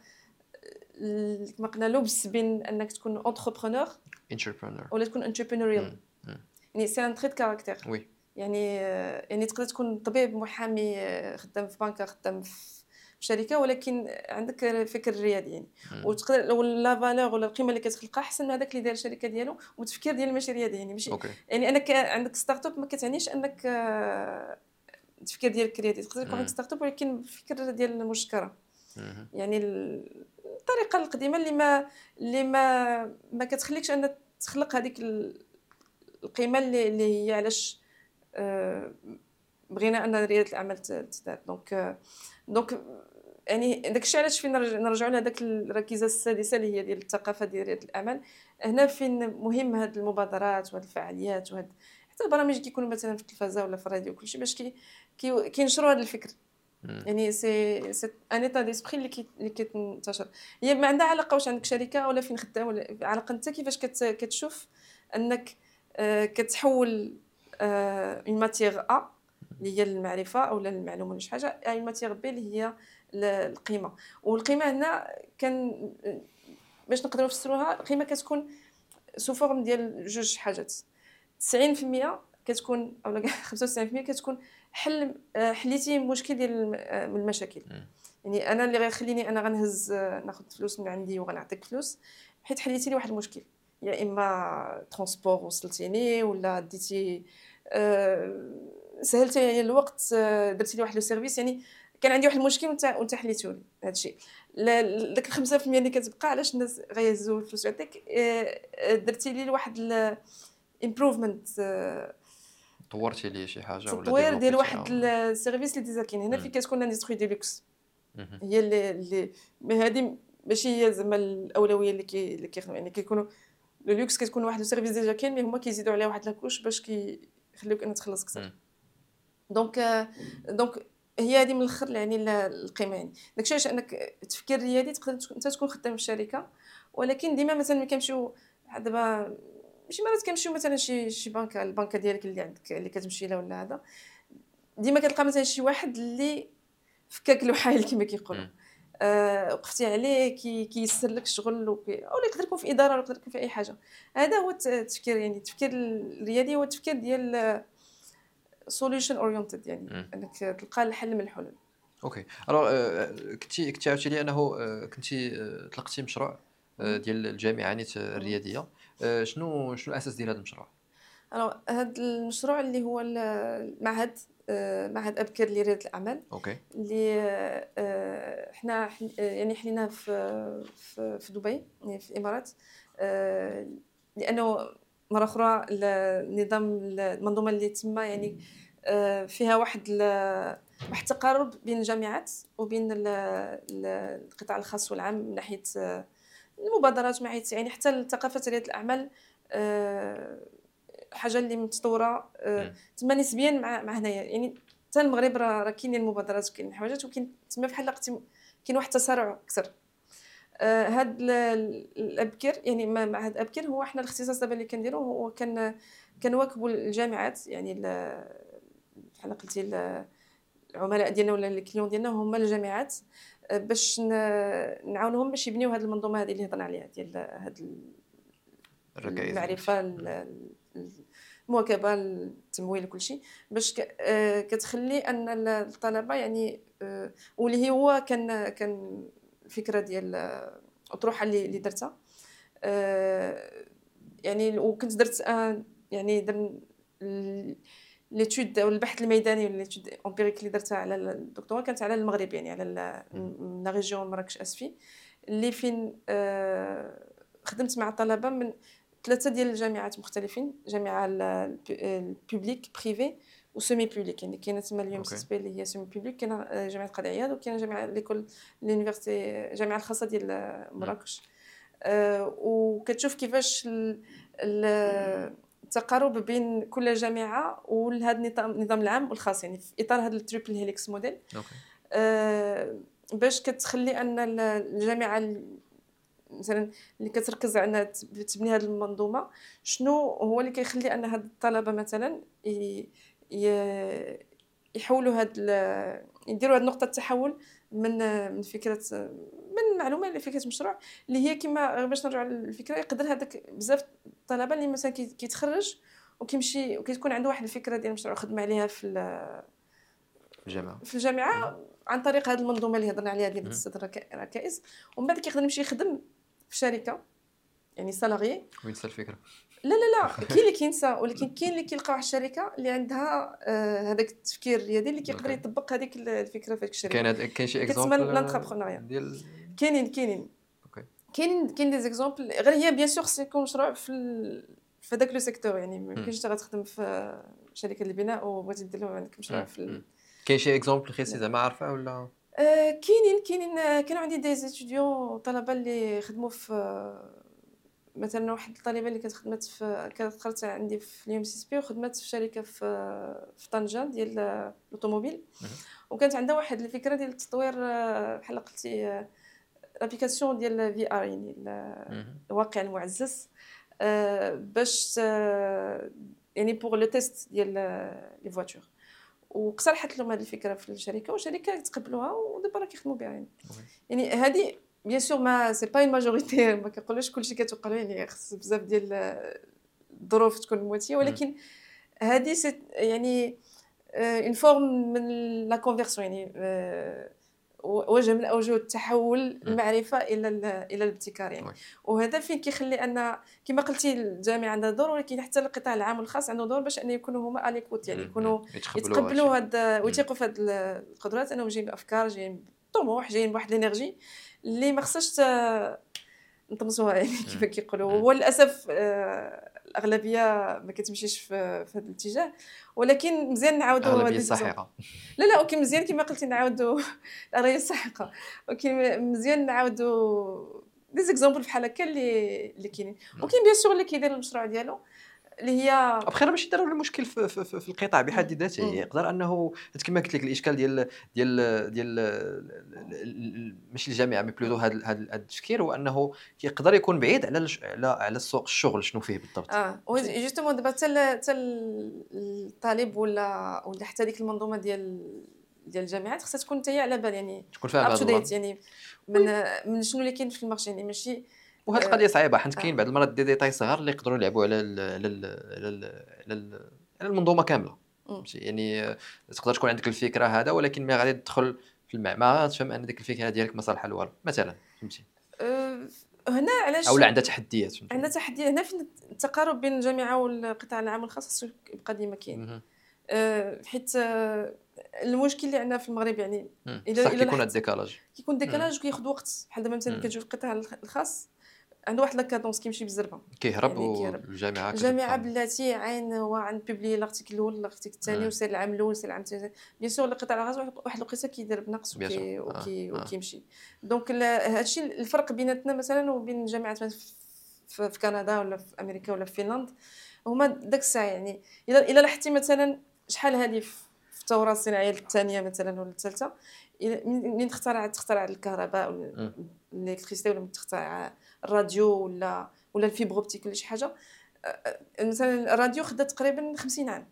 كما قلنا لبس بين انك تكون انتربرونور ولا تكون انتربرونوريال يعني سي ان تريت كاركتير وي يعني تقدر تكون طبيب محامي خدام في بنكه خدام في شركه ولكن عندك فكر ريادي يعني. وتقدر لو لا فالور ولا القيمه اللي كتخلقها احسن من هذاك اللي داير الشركه ديالو والتفكير ديالو ماشي ريادي يعني ماشي. اوكي. يعني انك عندك ستارت اب ما كتعنيش انك التفكير ديالك ريادي. تقدر يكون عندك ستارت اب ولكن الفكر ديال المشترى يعني الطريقه القديمه اللي ما كتخليكش ان تخلق هذيك القيمه اللي هي علاش بغينا ان رياده الاعمال تدار. دونك يعني داكشي علاش فين نرجعوا لهذاك الركيزه السادسه اللي هي ديال الثقافه ديال رياده الاعمال. هنا فين مهم هاد المبادرات وهاد الفعاليات وهاد حتى البرامج كيكونوا مثلا في التلفازه ولا في الراديو وكلشي باش كينشروا هذا الفكر. يعني سي ان ايتا ديسبري اللي كيتنتشر. هي ما عندها علاقه واش عندك شركه ولا فين خدام ولا علاقه انت كيفاش كتشوف انك كتحول اون ماتيغ ا اللي هي المعرفه او المعلومه ولا شي حاجه اون ماتيغ بي اللي هي القيمه. والقيمه هنا كان باش نقدروا نفسروها القيمه كتكون سو فورم ديال جوج حاجات. 90% كتكون او 95% كتكون حليتي مشكل ديال من المشاكل. يعني انا اللي غيخليني انا غنهز ناخذ فلوس من عندي وغنعطيك فلوس حيت حليتي لي واحد المشكل يا اما ترونسبور وصلتيني ولا ديتي سهلتي لي الوقت درتي لي واحد لو سيرفيس. يعني كان عندي واحد المشكل وانت حليته لي. هذا الشيء داك 5% اللي كتبقى علاش الناس غيهزوا الفلوس يعطيك درتي لي واحد امبروفمنت طورتي لي شي حاجه ولا تطوير ديال ديفلوبيتي واحد السيرفيس اللي ديزا كاين هنا فين كتكون اندستري دي لوكس. هي اللي هذه ماشي هي زعما الاولويه اللي كيخدموا يعني كيكونوا لو لوكس كتكون واحد السيرفيس ديجا كاين مي هما كيزيدوا عليه واحد لاكوش باش كيخليوك ان تخلص اكثر. دونك هي هذه من الاخر يعني القيمه. يعني داكشي علاش انك التفكير الريادي تقدر انت تكون خدام في الشركه ولكن ديما مثلا ملي كنمشيو دابا شي مرات كنمشيو مثلا شي بنكه البنكه ديالك اللي عندك اللي كتمشي لها ولا هذا ديما كتلقى مثلا شي واحد اللي فكاك الوحايل كما كيقولوا وقفتي عليه كييسر لك الشغل او يقدر يكون في اداره ولا يقدر يكون في اي حاجه. هذا هو التفكير يعني التفكير الريادي هو التفكير ديال solution oriented يعني انك تلقى الحل من الحلول. اوكي. الو كنتي عاوتاني لي انه كنتي طلقتي مشروع ديال الجامعه نيت الرياديه. شنو الاساس ديال هذا المشروع؟ الو هذا المشروع اللي هو المعهد معهد ابكر لرياده الاعمال. اوكي. اللي احنا يعني حليناه في دبي يعني في الامارات لانه مره اخرى النظام المنظومه اللي تما يعني فيها واحد التقارب بين الجامعات وبين القطاع الخاص والعام من ناحيه المبادرات من ناحيه يعني حتى ثقافه رياده الاعمال حاجه اللي متطوره تما نسبيا مع هنايا. يعني حتى المغرب راه كاينين المبادرات وكاين حوايج وكاين تما بحال قلتي كاين واحد التسارع اكثر. هاد الابكر يعني معهد ابكر هو احنا الاختصاص دابا اللي كنديرو هو كنواكبوا الجامعات يعني بحال قلتي العملاء ديالنا ولا الكليون ديالنا هما الجامعات باش نعاونهم باش يبنيو هذه المنظومه هذه اللي هضرنا عليها ديال هاد المعرفه المواكبه التمويل وكل شيء باش كتخلي ان الطلبه يعني واللي هو كان الفكره ديال الاطروحه اللي درتها يعني وكنت درت يعني ليتود او البحث الميداني ولا ليتود امبيريك اللي درتها على الدكتوراه كانت على المغرب يعني على لا ريجيون مراكش اسفي اللي فين خدمت مع طلبه من 3 ديال الجامعات مختلفين جامعه البوبليك بريفي وسيمي بوبليك. يعني كاينه تما اليوم سيسبي اللي هي سيمي بوبليك كاينه جامعه قاضي عياض وكاينه جامعه ليكول لونيفرسيتي الجامعه الخاصه ديال مراكش. وكتشوف كيفاش التقارب بين كل جامعه وهذا النظام العام والخاص يعني في اطار هذا التريبل هيليكس موديل باش كتخلي ان الجامعه مثلا اللي كتركز على تبني هذه المنظومه شنو هو اللي كيخلي ان هاد الطلبه مثلا يحولوا يديروا هاد نقطه التحول من فكره من معلومه لفكره مشروع اللي هي كما باش نرجعوا للفكره يقدر هذاك بزاف الطلبه اللي مثلا كيتخرج وكيمشي وكتكون عنده واحد الفكره ديال المشروع خدم عليها في الجامعه عن طريق هذه المنظومه اللي هضرنا عليها ديال تصدير الركائز، ومن بعد كيقدر يمشي يخدم في شركه يعني سالاريي. وين الفكره؟ لا كاين اللي كينسى، ولكن كاين اللي كيلقى واحد الشركه اللي عندها هذاك التفكير الريادي اللي كيقدر يطبق هذيك الفكره في هذيك الشركه. كاين شي كتسمى اكزامبل لانتربرونيا. ديال كاينين اوكي كاين دي زيكزامبل، غير هي بيان سور خص يكون مشروع في هذاك لو سيكتور، يعني ما يمكنش انت غتخدم في شركه البناء وبغيتي دير لهم عندك مشروع في كاين شي اكزامبل خيسي زعما عارفه ولا؟ كاينين كانوا عندي دي ستوديون طلبه اللي خدموا في مثلا واحد الطالبه اللي كانت قرات عندي في اليوم سي بي وخدمت في شركه في طنجه ديال الاوتوموبيل، وكانت عندها واحد الفكره ديال التطوير بحال قلتي الابليكاسيون ديال في ار يعني الواقع المعزز باش يعني بوغ لو تيست ديال لي فواتور، واقترحت لهم هذه الفكره في الشركه والشركه تقبلوها ودابا راه كيخدموا بها يعني هذه بيان سور ما سي با اون ماجوريتي، ما كنقولوش كلشي كتوقع يعني خص بزاف ديال الظروف تكون مواتيه، ولكن هذه يعني اون فورم من لا كونفيرسيون، يعني وجه من اوجه التحول المعرفه الى الابتكار يعني. وهذا فين كيخلي ان كما قلتي الجامعه عندها دور، ولكن حتى القطاع العام والخاص عنده دور باش ان يكونوا هما اليكوت، يعني يكونوا يتقبلوا هذا ويثيقوا في هذه القدرات، انهم جايين بافكار، جايين بطموح، جايين بواحد الانرجي اللي ما خصهاش نطمسوها يعني كيف كيقولوا. هو للاسف الاغلبيه ما كتمشيش في هذا الاتجاه، ولكن مزيان نعاودوا اغلبيه الساحقه. لا ولكن مزيان كما قلتي نعاودوا الاغلبيه الساحقه، ولكن مزيان نعاودوا دي زيكزامبل بحال هكا اللي كاينين. وكاين بيان سور اللي كيدير المشروع ديالو اللي هي ابخي راه ماشي ضروري المشكل في القطاع بحد ذاته، يقدر انه كما قلت لك الاشكال ديال ماشي الجامعه مي بلوتو هذا التفكير هو انه يقدر يكون بعيد على السوق الشغل شنو فيه بالضبط. جوستومون دابا حتى الطالب ولا حتى ديك المنظومه ديال الجامعات خصها تكون حتى هي على بال، يعني تكون فاهمه هذا يعني من شنو اللي كاين في المارشي، يعني ماشي. وهاد القضيه صعيبه حيت كاين بعض المرات دي ديتاي صغار اللي يقدروا يلعبوا على المنظومه كامله. يعني تقدر تكون عندك الفكره هذا، ولكن ما غادي تدخل في ما تفهم ان ديك الفكره ديالك ما صالحه لوالو مثلا، فهمتي. هنا علاش او عندها تحديات هنا في التقارب بين الجامعه والقطاع العام والخاص يبقى ديما كاين، حيت المشكل اللي عندنا في المغرب يعني الا كيكون الديكالاج وكياخذ وقت. بحال دابا مثلا كتشوف القطاع الخاص عنده واحد لاكادونس كيمشي بالزربه، كيهرب الجامعه بلاتي عين هو عن بوبلي لارتيكل الاول الارتيكل الثاني وسير العام الاول وسير العام الثاني. بيان سور القطاع الخاص واحد الوقيته كيدير بنقص وكيمشي. دونك هادشي الفرق بيناتنا مثلا وبين الجامعات في كندا ولا في امريكا ولا في فنلندا هما داك الساعه، يعني الا لاحظتي مثلا شحال هذه في الثوره الصناعيه الثانيه مثلا ولا الثالثه، منين تخترع الكهرباء ولا الالكتريسيتي ولا تخترع الراديو ولا الفيبر اوبتيك ولا شي حاجه. مثلا الراديو خدا تقريبا 50 عام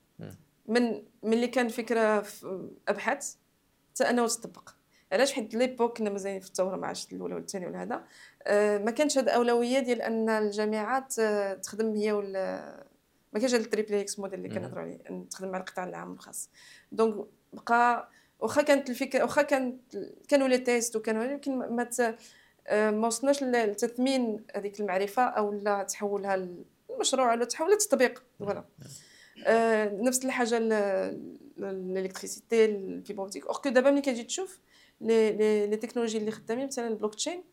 من اللي كان فكره في ابحاث حتى انه تطبق. علاش؟ حيت ليبوك كنا مازالين في الثوره ما عادش الاولى ولا الثانيه ولا هذا، ما كانش هذه اولويه ديال ان الجامعات تخدم هي ولا ما كانش هذا التريبليكس موديل اللي كنهضروا عليه تخدم مع القطاع العام والخاص. دونك بقى واخا كانت الفكره واخا كانوا لي تيست وكانوا، ولكن ما وصلناش لتثمين هذيك المعرفه او لا تحولها لمشروع ولا تحولها لتطبيق. فوالا نفس الحاجه الالكتريسيتي الفيبر اوبتيك. اور كو دابا ملي كتجي تشوف لي تكنولوجي اللي خدامين مثلا البلوك تشين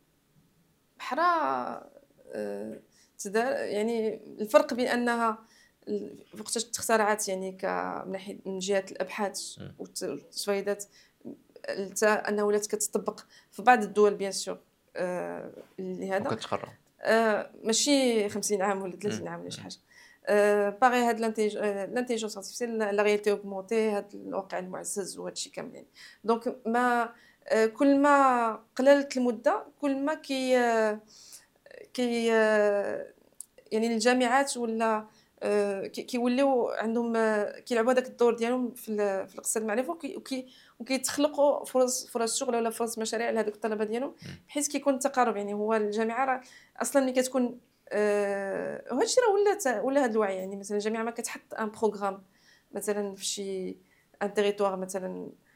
بحرا تدار، يعني الفرق بين انها وقتاش تخترعات يعني من جهه الابحاث والتفايدات حتى انها ولات كتطبق في بعض الدول بيان سور اللي هذا كتخرج ماشي 50 عام ولا 30 عام ولا شي حاجه. باغي هاد لانتيجونس ارتيفيسيال لا رياليتي اوغمونتي هاد الواقع المعزز وهذا الشيء كاملين. دونك ما كل ما قللت المده كل ما كي يعني الجامعات ولا كيوليو عندهم كيلعبوا هذاك الدور ديالهم في الاقتصاد المعرفي وكيتخلقوا فرص شغل ولا فرص مشاريع لهذوك الطلبه ديالهم، بحيث كيكون التقارب. يعني هو الجامعه راه اصلا ملي كتكون وهذا الشيء راه ولا هذا الوعي. يعني مثلا الجامعه ما كتحط ان بروغرام مثلا في شي ان تيريتوار مثلا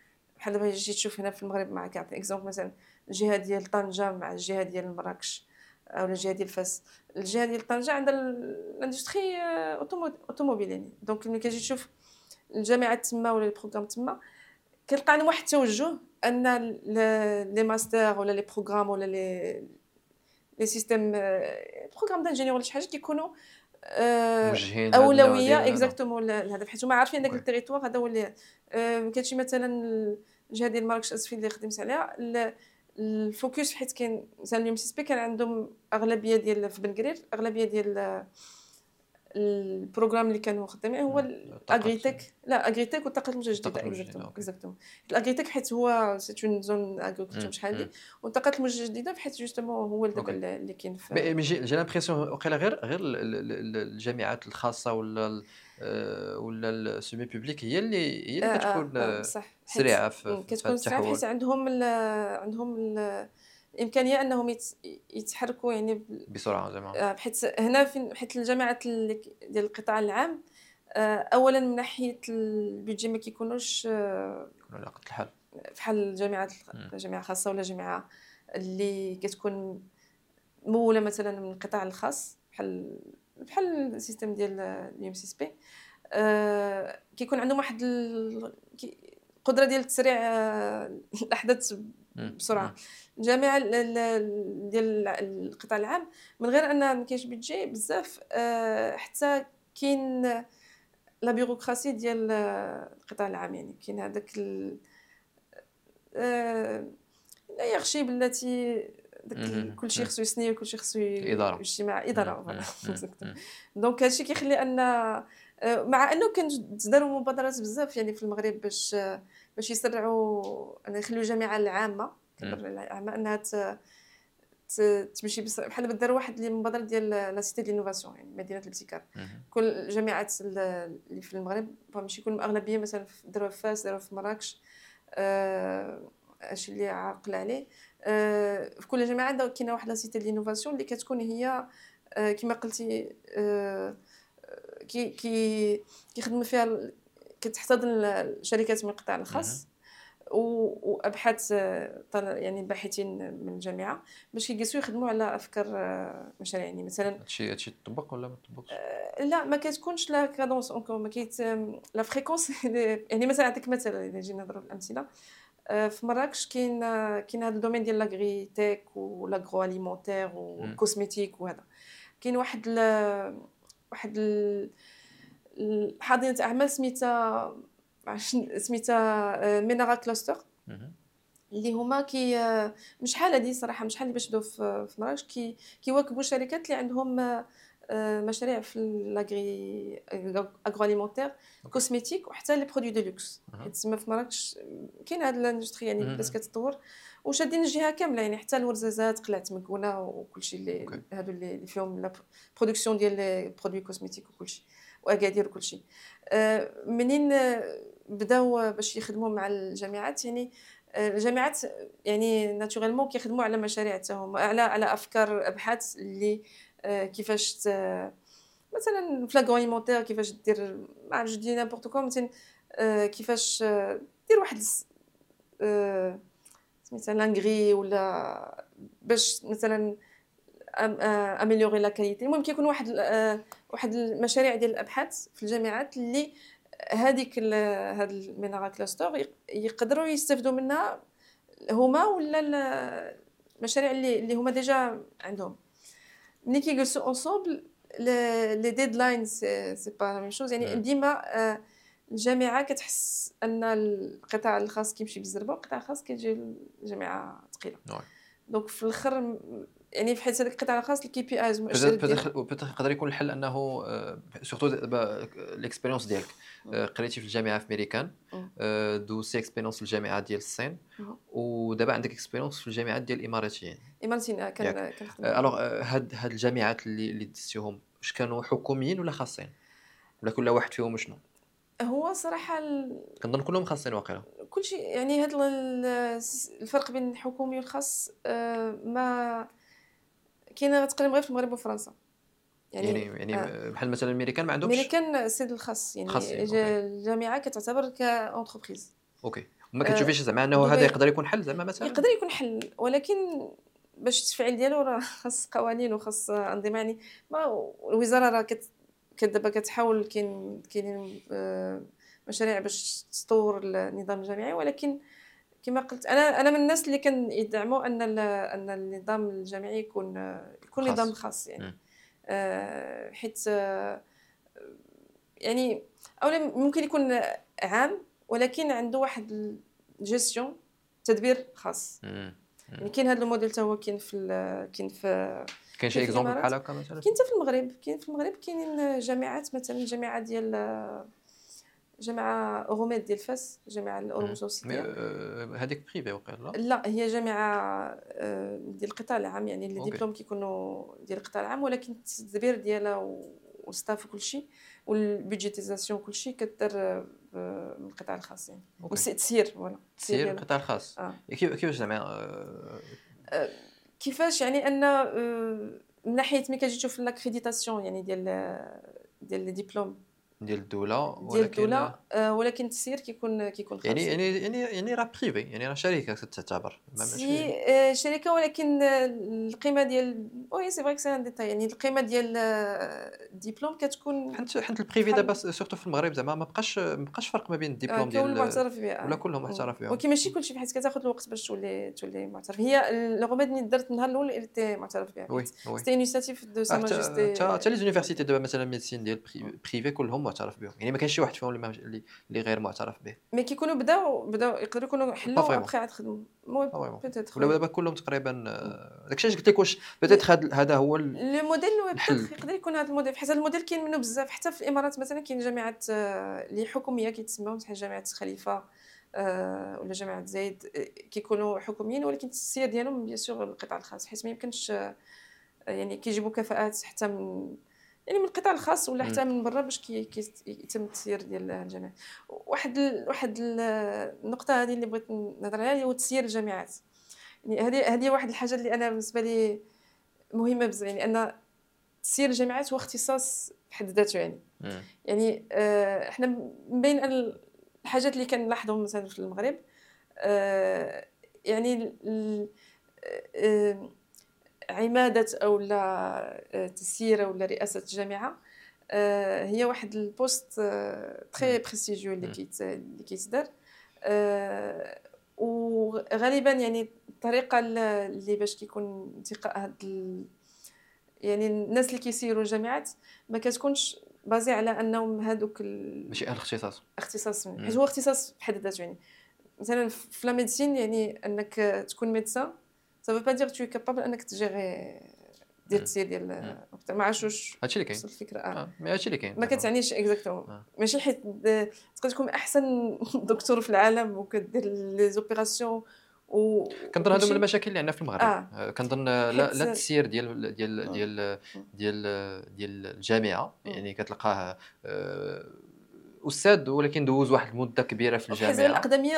بحال دابا جيت تشوف هنا في المغرب، مع كنعطي اكزومبل مثلا الجهه ديال طنجه مع الجهه ديال مراكش او الجهه ديال فاس. الجهه ديال طنجه عندها الاندستري اوتوموبيل يعني. دونك ملي كتجي تشوف الجامعات تما ولا البروغرام تما، كتلقى عندهم واحد التوجه ان لي ماستر ولا لي بروغرام ولا لي سيستيم بروغرام دانجينيور ولا شي حاجه كيكونوا موجهين هذا النوع اولويه ديال هذا. اكزاكتومون لهذا، حيت هما عارفين داك اوكي. التريتوار هذا هو اللي كتجي مثلا الجهه ديال مراكش اسفين اللي خدمت عليها الفوكس، حيت كاين مثلا اليوم سي سبي كان عندهم اغلبيه ديال في بن قرير، اغلبيه ديال البروغرام اللي كانوا خدامين هو الاغريتك، لا اغريتك والطاقه المتجدده اكزاكتومون الاغريتك، حيت هو سي اون زون اغريكولتور شحال دي، والطاقه المتجدده حيت جوستومون هو دابا اللي كاين في مي جي لامبريسيون وقيلا غير الجامعات الخاصه ولا السيمي بوبليك هي اللي كتكون صح، سريعه في كتكون سريعه حيت التحول عندهم الامكانيه انهم يتحركوا يعني بسرعه زعما. بحيث هنا حيت الجامعات ديال القطاع العام اولا من ناحيه البيدجي ما كيكونوش يكونوا على قد الحال بحال الجامعات خاصه ولا جامعه اللي كتكون مولة مثلا من القطاع الخاص بحال السيستم ديال اليوم سي سبي. كيكون عندهم واحد القدره ديال تسريع الاحداث بسرعه. الجامعه ديال القطاع العام من غير ان ما كاينش بيدجي بزاف، حتى كاين لا بيروقراسي ديال القطاع العام، يعني كاين هذاك لا يغشي بلاتي كلشي خصو يسني وكلشي خصو اجتماع اداره فوالا. دونك هادشي كيخلي ان مع انه كنتداروا مبادرات بزاف يعني في المغرب باش يسرعوا ان يخليو الجامعه العامه انها تمشي بحال دابا داروا واحد المبادره ديال لا سيتي دينوفاسيون، يعني مدينه الابتكار. كل الجامعات اللي في المغرب ماشي يكون اغلبيه مثلا داروها في فاس، داروها في مراكش، الشيء اللي عاقل عليه في كل جامعه عندها كاينه واحد لا سيتي دينوفاسيون اللي كتكون هي كما قلتي كيخدموا فيها، كتحتضن الشركات من القطاع الخاص وابحاث يعني باحثين من الجامعه باش يجلسوا يخدموا على افكار مشاريع. يعني مثلا هادشي تطبق ولا ما تطبقش؟ لا ما كتكونش لا كادونس اونكور، ما كايت لا فريكونس. يعني مثلا نعطيك مثال اذا جينا نهضروا الامثله، في مراكش كاين هذا الدومين ديال لاغري تيك ولاغرو اليمونتير والكوسميتيك، وهذا كاين واحد حاضنه اعمال سميتها مينارا كلاستر، اللي هما مش حاله دي صراحه، مش حال باش بداو في مراكش كيواكبوا الشركات اللي عندهم مشاريع في لاغري اغرو اليمونتير كوسميتيك وحتى لي برودوي دو لوكس. حيت تما في مراكش كاين هاد الاندستري يعني بدات كتطور وشادين الجهه كامله، يعني حتى الورزازات قلعت مكونه وكلشي اللي هادو اللي فيهم لا برودكسيون ديال لي برودوي كوسميتيك وكلشي واكادير وكلشي. منين بداو باش يخدموا مع الجامعات، يعني الجامعات يعني ناتورالمون كيخدموا على مشاريع تاعهم، على افكار ابحاث اللي كيفاش مثلا في لاغرواليمونتير كيفاش دير ما عرفتش دير نيمبورط كو، مثلا كيفاش دير واحد سميتها لانغري ولا باش مثلا اميليوري لا كاليتي. المهم كيكون واحد المشاريع ديال الابحاث في الجامعات اللي هذيك هاد المينارا كلاستر يقدروا يستافدوا منها هما ولا المشاريع اللي هما ديجا عندهم. ملي كيجلسوا انصوبل لي ديدلاينز سي با لا ميم شوز، يعني ديما الجامعه كتحس ان القطاع الخاص كيمشي بالزربه والقطاع الخاص كيجي الجامعه ثقيله. دونك في الاخر يعني في حيت هذاك القطاع الخاص الكي بي ايز مؤشرات ديالو يقدر يكون الحل انه سورتو دابا الاكسبيريونس ديالك قريتي في الجامعه في ميريكان، دوزتي اكسبيريونس في الجامعه ديال الصين، ودابا عندك اكسبيريونس في الجامعات ديال الاماراتيين. اماراتيين كنخدم. الوغ هاد الجامعات اللي دزتيهم واش كانوا حكوميين ولا خاصين ولا كل واحد فيهم شنو؟ هو صراحه كنظن كلهم خاصين واقيلا كلشي، يعني هذا الفرق بين الحكومي والخاص ما كاينه تقريبا غير في المغرب وفرنسا. يعني بحال مثلا الامريكان ما عندهمش. الامريكان سيد الخاص، يعني الجامعه كتعتبر كاونتربريز. اوكي ما كتشوفيش زعما انه هذا يقدر يكون حل زعما مثلا؟ يقدر يكون حل، ولكن باش التفعيل ديالو راه خاص قوانين وخاص انظمه. يعني ما الوزاره راه دابا كتحاول، كاينين مشاريع باش تطور النظام الجامعي، ولكن كما قلت انا من الناس اللي كان يدعموا ان النظام الجامعي يكون نظام خاص يعني. حيت يعني اولا ممكن يكون عام ولكن عنده واحد الجيستيون، تدبير خاص. يعني كاين هذا الموديل حتى هو كاين كاين شي اكزومبل بحال هكا مثلا؟ كاين حتى في المغرب كاينين جامعات، مثلا الجامعه ديال جامعه اوروميد ديال فاس، الجامعه الاوروموسوسيه. هذيك بريفي وقيلا؟ لا، هي جامعه ديال القطاع العام، يعني لي ديبلوم كيكونوا ديال القطاع العام، ولكن التدبير ديالها والستاف وكل شيء والبيدجيتيزاسيون كل شيء كدار من القطاع الخاص يعني. والتسيير فوالا تسيير القطاع الخاص. كيفاش زعما كيفاش يعني ان من ناحيه ملي كتجي تشوف لاكريديتاسيون يعني ديال لي ديبلوم ديال الدوله، ولكن التسيير كيكون خاص. يعني راه بريفي، يعني راه شركه تعتبر ماشي شركه، ولكن القيمه ديال وي سي فري كسي ان ديتاي. يعني القيمه ديال الدبلوم كتكون حيت البريفي دابا سورتو في المغرب زعما ما بقاش فرق ما بين الدبلوم ديال المعترف به ولا كلهم معترف بهم، ولكن ماشي كلشي، بحيث كتاخذ الوقت باش تولي معترف. هي الغوميد اللي درت النهار الاول اللي تي معترف بها، وي سيتي انيشيتيف دو سا ماجستي. حتى لي زونيفرسيتي دابا مثلا ميديسين ديال بريفي كلهم معترف بهم، يعني ما كاينش شي واحد فيهم اللي غير معترف به. مي كيكونوا بداو يقدروا يكونوا حلوا ابخي عاد خدموا بيتيت. ولا دابا كلهم تقريبا داكشي قلت لك. واش بيتيت هذا هو لو موديل يقدر يكون هذا الموديل، حيت هذا الموديل كاين منه بزاف. حتى في الامارات مثلا كاين جامعات اللي حكوميه كيتسموا بحال جامعه خليفه ولا جامعه زايد، كيكونوا حكوميين، ولكن التسيير ديالهم بيان سور القطاع الخاص، حيت ما يمكنش يعني كيجيبوا كفاءات حتى من القطاع الخاص ولا حتى من برا باش يتم التسيير ديال الجامعات. واحد النقطه هذه اللي بغيت نهضر عليها هو تسيير الجامعات. يعني هذه واحد الحاجه اللي انا بالنسبه لي مهمه بزاف، يعني ان تسيير الجامعات هو اختصاص بحد ذاته. يعني احنا من بين الحاجات اللي كنلاحظوا مثلا في المغرب يعني عماده او لا تسيير او لا رئاسه الجامعه هي واحد البوست تري بريستيجيو اللي كيتدار، وغالبا يعني الطريقه اللي باش كيكون انتقاء هاد يعني الناس اللي كيسيروا الجامعات ما كتكونش بازي على انهم هذوك ماشي اهل اختصاص، حيت هو اختصاص بحد ذاته. يعني مثلا في لا ميديسين، يعني انك تكون ميدسان ça veut pas dire que tu es capable انك تجيري دير التسيير ديال ما عرفتش هادشي اللي كاين الفكره. مي هادشي اللي كاين ما كتعنيش اكزاكتومون. ماشي حيت تقدر تكون احسن دكتور في العالم وكدير لي زوبيراسيون كنظن هذو من المشاكل اللي عندنا في المغرب. كنظن لا التسيير ديال الجامعه، يعني كتلقاه استاذ ولكن دوز واحد المده كبيره في الجامعه. الاقدميه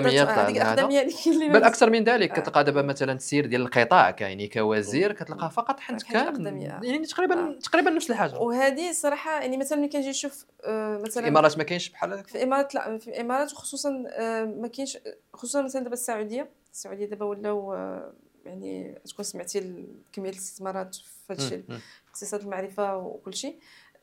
بل اكثر من ذلك كتلقى دابا مثلا التسيير ديال القطاع يعني كوزير كتلقاه فقط حيت كان يعني تقريبا نفس الحاجه. وهذه صراحه يعني مثلا ملي كنجي نشوف مثلا في الامارات ما كاينش بحال هكا. في الامارات لا، في الامارات وخصوصا ما كاينش، خصوصا مثلا دابا السعوديه دابا ولاو يعني تكون سمعتي كميه الاستثمارات في هذا الشيء، اقتصاد المعرفه وكل شيء.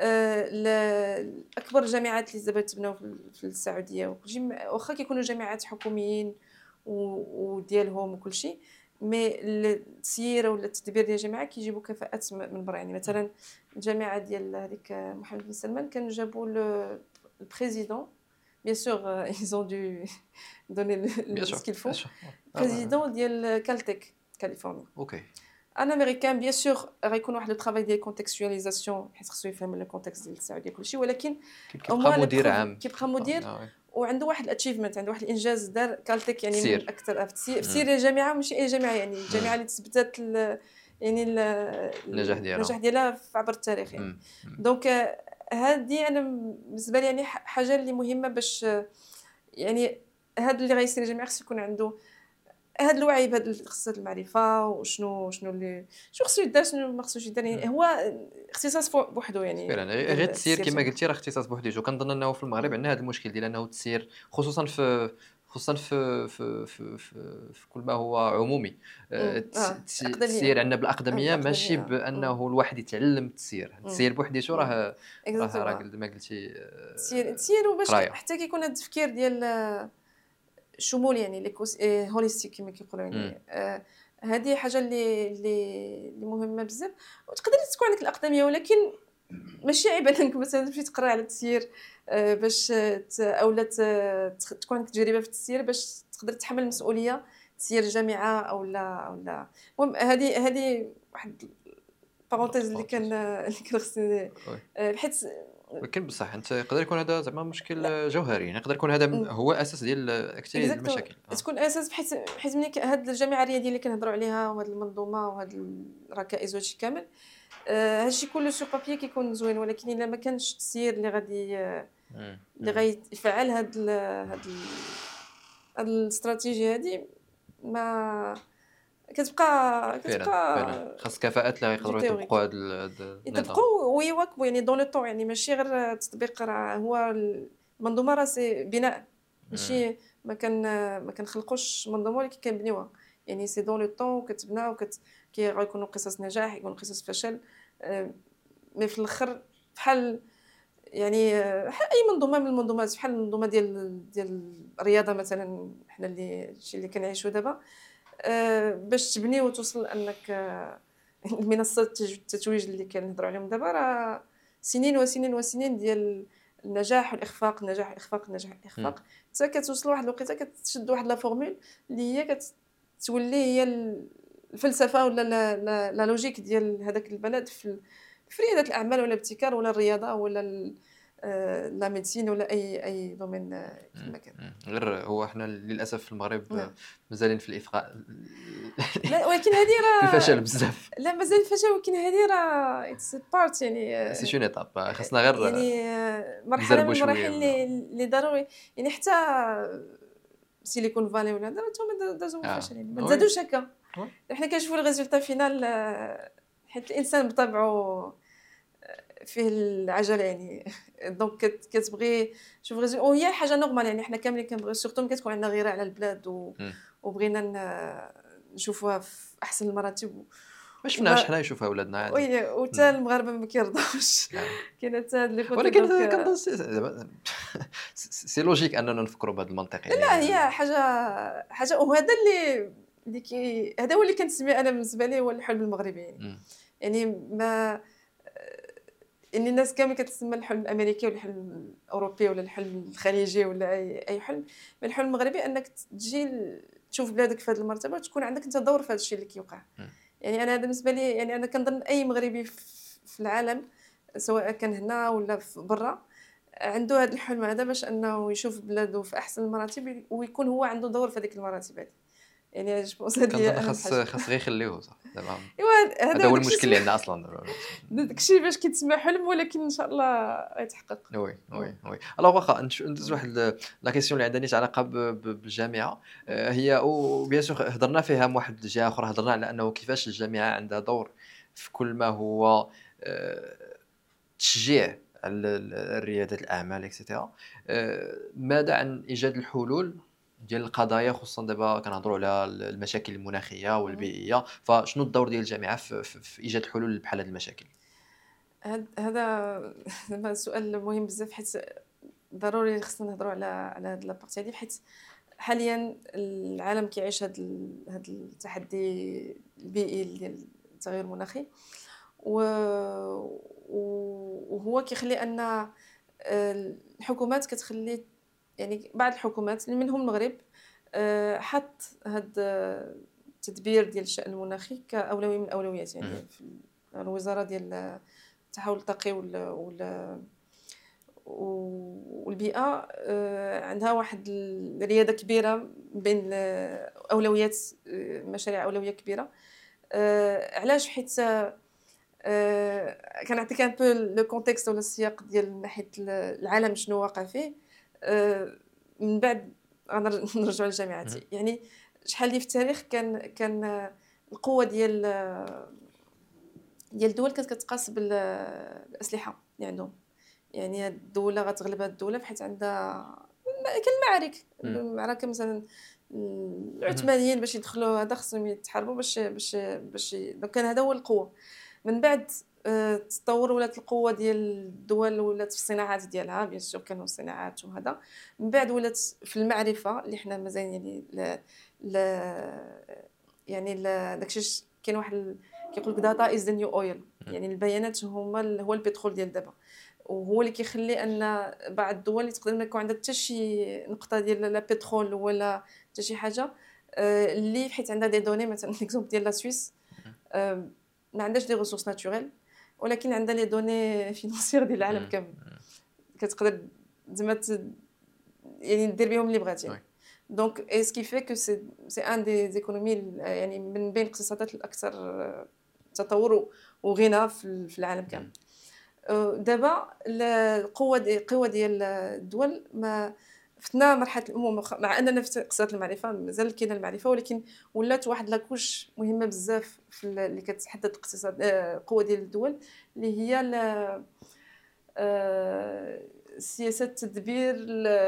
اكبر الجامعات اللي دابا تبناو في السعوديه وكل شيء، واخا كيكونوا جامعات حكوميين وديالهم وكل شيء، مي التسيير ولا التدبير ديال الجامعه كيجيبوا كفاءات من برا. يعني مثلا الجامعه ديال هذيك محمد بن سلمان كانوا جابوا البريزيدون bien sûr ils ont dû donner ce qu'il faut. président ديال كالتك كاليفورنيا. اوكي. ان امريكان بيان سور غيكون واحد الترافاي ديال كونتكستواليزاسيون، حيت خصو يفهم الكونتكست ديال السعوديه كلشي، ولكن كيبقى مدير عام، كيبقى مدير وعنده واحد الاتشيفمنت، عنده واحد الانجاز دار كالتك. يعني سير. من اكثر في الجامعه، ماشي اي جامعه، يعني الجامعه اللي تثبتت يعني النجاح ديالها عبر التاريخ يعني. دونك هذه انا بالنسبه لي يعني حاجه اللي مهمه باش يعني هذا اللي غيسير الجامعه خصو يكون عنده هذا الوعي بهذا الاختصاص المعرفه، وشنو اللي خصو يدار، شنو ما خصوش يدار. يعني هو اختصاص بوحدو يعني. غير التسيير كما قلتي راه اختصاص بوحدو. كنظن انه في المغرب عندنا هذا المشكل ديال انه التسيير خصوصا خصوصا في كل ما هو عمومي. التسيير اقدميه. عندنا بالاقدميه، ماشي الاقدميه. بانه الواحد يتعلم التسيير بوحديته، راه اكزاكتومون. ما قلتي تسير وباش قرايه. حتى كيكون هذا التفكير ديال الشمول، يعني هوليستيك كما كيقولوا، امم يعني هذه حاجه اللي مهمه بزاف. وتقدري تكون عندك الاقدميه، ولكن ماشي عيب انك مثلا تمشي تقرا على التسيير باش اولا تكون عندك تجربه في التسيير باش تقدر تحمل المسؤوليه، تسير جامعه او لا. المهم هذه واحد بارونتيز اللي كان اللي كان خصني وي. بحيث ولكن بصح انت يقدر يكون هذا زعما مشكل جوهري، يعني يقدر يكون هذا هو اساس ديال كثير ديال اكزاكتو المشاكل. تكون اساس، بحيث ملي هاد الجامعه الرياضيه اللي كنهضروا عليها وهاد المنظومه وهاد الركائز وهادشي كامل، هادشي كله سو بابي كيكون زوين، ولكن الا ما كانش التسيير اللي غادي اللي غيفعل هاد الاستراتيجيه هادي، ما كتبقى فعلا خاص كفاءات اللي دو يقدروا يطبقوا تيوريك هذا النظام. يطبقوا ويواكبوا، يعني دون لو طون، يعني ماشي غير التطبيق، راه هو المنظومه راه سي بناء، ماشي ما كنخلقوش منظومه ولكن كنبنيوها، يعني سي دون لو طون كتبنى غيكونوا قصص نجاح، يكونوا قصص فشل، مي في الاخر بحال يعني بحال اي منظومه من المنظومات، بحال المنظومه ديال الرياضه مثلا، حنا اللي الشيء اللي كنعيشوا دابا، باش تبني وتوصل لانك المنصات التتويج اللي كنهضروا عليهم دابا راه سنين وسنين وسنين ديال النجاح والاخفاق، النجاح والاخفاق، النجاح والاخفاق، حتى كتوصل لواحد الوقيته كتشد واحد لا فورمول اللي هي كتولي هي الفلسفه ولا لا لوجيك ديال هذاك البلد في رياده الاعمال ولا الابتكار ولا الرياضه ولا لا ميديسين ولا اي دومين كما كان. غير هو احنا للاسف في المغرب نعم. مازالين في الافقاء لا ولكن هذه في الفشل راه بزاف. لا مازال الفشل، ولكن هذه راه اتس بارت، يعني سي اون ايتاب، خاصنا غير يعني مرحله من نزربوا المراحل شويه اللي ضروري، يعني حتى سيليكون فالي ولا هذا دازوا الفشل، يعني ما وي تزادوش هكا. وي. حنا كنشوفوا الريزولتا فينال، حيت الانسان بطبعه فيه العجله، يعني دونك كتبغي تشوف وهي حاجه نورمال، يعني حنا كاملين كنبغيو، سورتو ملي كتكون عندنا غيره على البلاد وبغينا نشوفوها في احسن المراتب ما شفناش حنا يشوفها ولادنا عادي. وي وتا المغاربه ما كيرضاوش. كاين حتى هاد لي كوتي ولكن دونك كنظن سي لوجيك اننا نفكروا بهذا المنطق، يعني لا هي حاجه وهذا اللي هذا هو اللي كنسميه انا بالنسبه لي هو الحلم المغربي، يعني ما ان الناس كامل كتسمى الحلم الامريكي ولا الحلم الاوروبي ولا الحلم الخليجي ولا اي حلم، من الحلم المغربي انك تجي تشوف بلادك في هذه المرتبه وتكون عندك انت دور في هذا الشيء اللي كيوقع. يعني انا بالنسبه لي، يعني انا كنظن اي مغربي في العالم سواء كان هنا ولا في برا عنده هذا الحلم هذا، باش انه يشوف بلاده في احسن المراتب ويكون هو عنده دور في هذيك المراتب هذه. يعني جو بونس هذه هي كنظن اهم حاجه. خاص غير يخليوه صح دابا. ايوا هذا هو داكشي المشكل اللي عندنا اصلا. داكشي باش كيتسمى حلم، ولكن ان شاء الله غيتحقق. وي وي وي. الوغ واخا ندوز واحد لا كيسيون اللي عندها نيت علاقه بالجامعه، هي وبيان سور هضرنا فيها من واحد الجهه اخرى، هضرنا على انه كيفاش الجامعه عندها دور في كل ما هو تشجيع رياده الاعمال اكسيتيرا. ماذا عن ايجاد الحلول ديال القضايا، خصوصا دابا كنهضروا على المشاكل المناخيه والبيئيه، فشنو الدور ديال الجامعه في ايجاد الحلول بحال هذه المشاكل؟ هذا سؤال مهم بزاف، حيت ضروري خصنا نهضروا على هاد لابارتي هادي، حيت حاليا العالم كيعيش هاد التحدي البيئي ديال التغير المناخي، وهو كيخلي ان الحكومات كتخلي، يعني بعض الحكومات اللي منهم المغرب حط هاد التدبير ديال الشأن المناخي كأولوية من الأولويات، يعني في الوزارة ديال التحول الطاقي والبيئة عندها واحد الريادة كبيرة بين أولويات، مشاريع أولوية كبيرة. علاش؟ حيت كنعطيك ان بو لو كونتكست ولا السياق ديال ناحية العالم شنو واقع فيه. من بعد نرجعوا للجامعات، يعني شحال اللي في التاريخ كان القوة ديال الدول كانت كتقاس بالأسلحة اللي عندهم، يعني الدولة غتغلب هاد الدولة بحيث عندها كالمعارك مم. المعركه مثلا مهم. العثمانيين باش يدخلوا هذا خصهم يتحاربوا باش دونك كان هذا هو القوه. من بعد تطور ولات القوه ديال الدول ولات في الصناعات ديالها، بيان سور كانوا صناعات وهذا. من بعد ولات في المعرفه اللي حنا مازال يعني يعني داكشي كاين واحد كيقول لك داتا از ذا نيو اويل، يعني البيانات هو البترول ديال دابا، وهو اللي كيخلي ان بعض الدول اللي تقدر ما يكون عندها حتى شي نقطه ديال لا بترول ولا حتى شي حاجه اللي حيت عندها دي دوني. مثلا ليكزومبل ديال لا سويس ما عندهاش دي ريسورس ناتوريل، ولكن عندها لي دوني فينانسيير ديال العالم كامل، كتقدر زعما يعني دير بهم اللي بغاتي. وي. دونك اي سكي في كو سي ان دي زيكونومي يعني من بين الاقتصادات الاكثر تطور وغنى في العالم كامل. دابا القوه ديال الدول ما فتنا مرحله الامم، مع اننا في اقتصاد المعرفه مازال كاينه المعرفه، ولكن ولات واحد لاكوش مهمه بزاف اللي كتحدد الاقتصاد القوه ديال الدول، اللي هي سياسه تدبير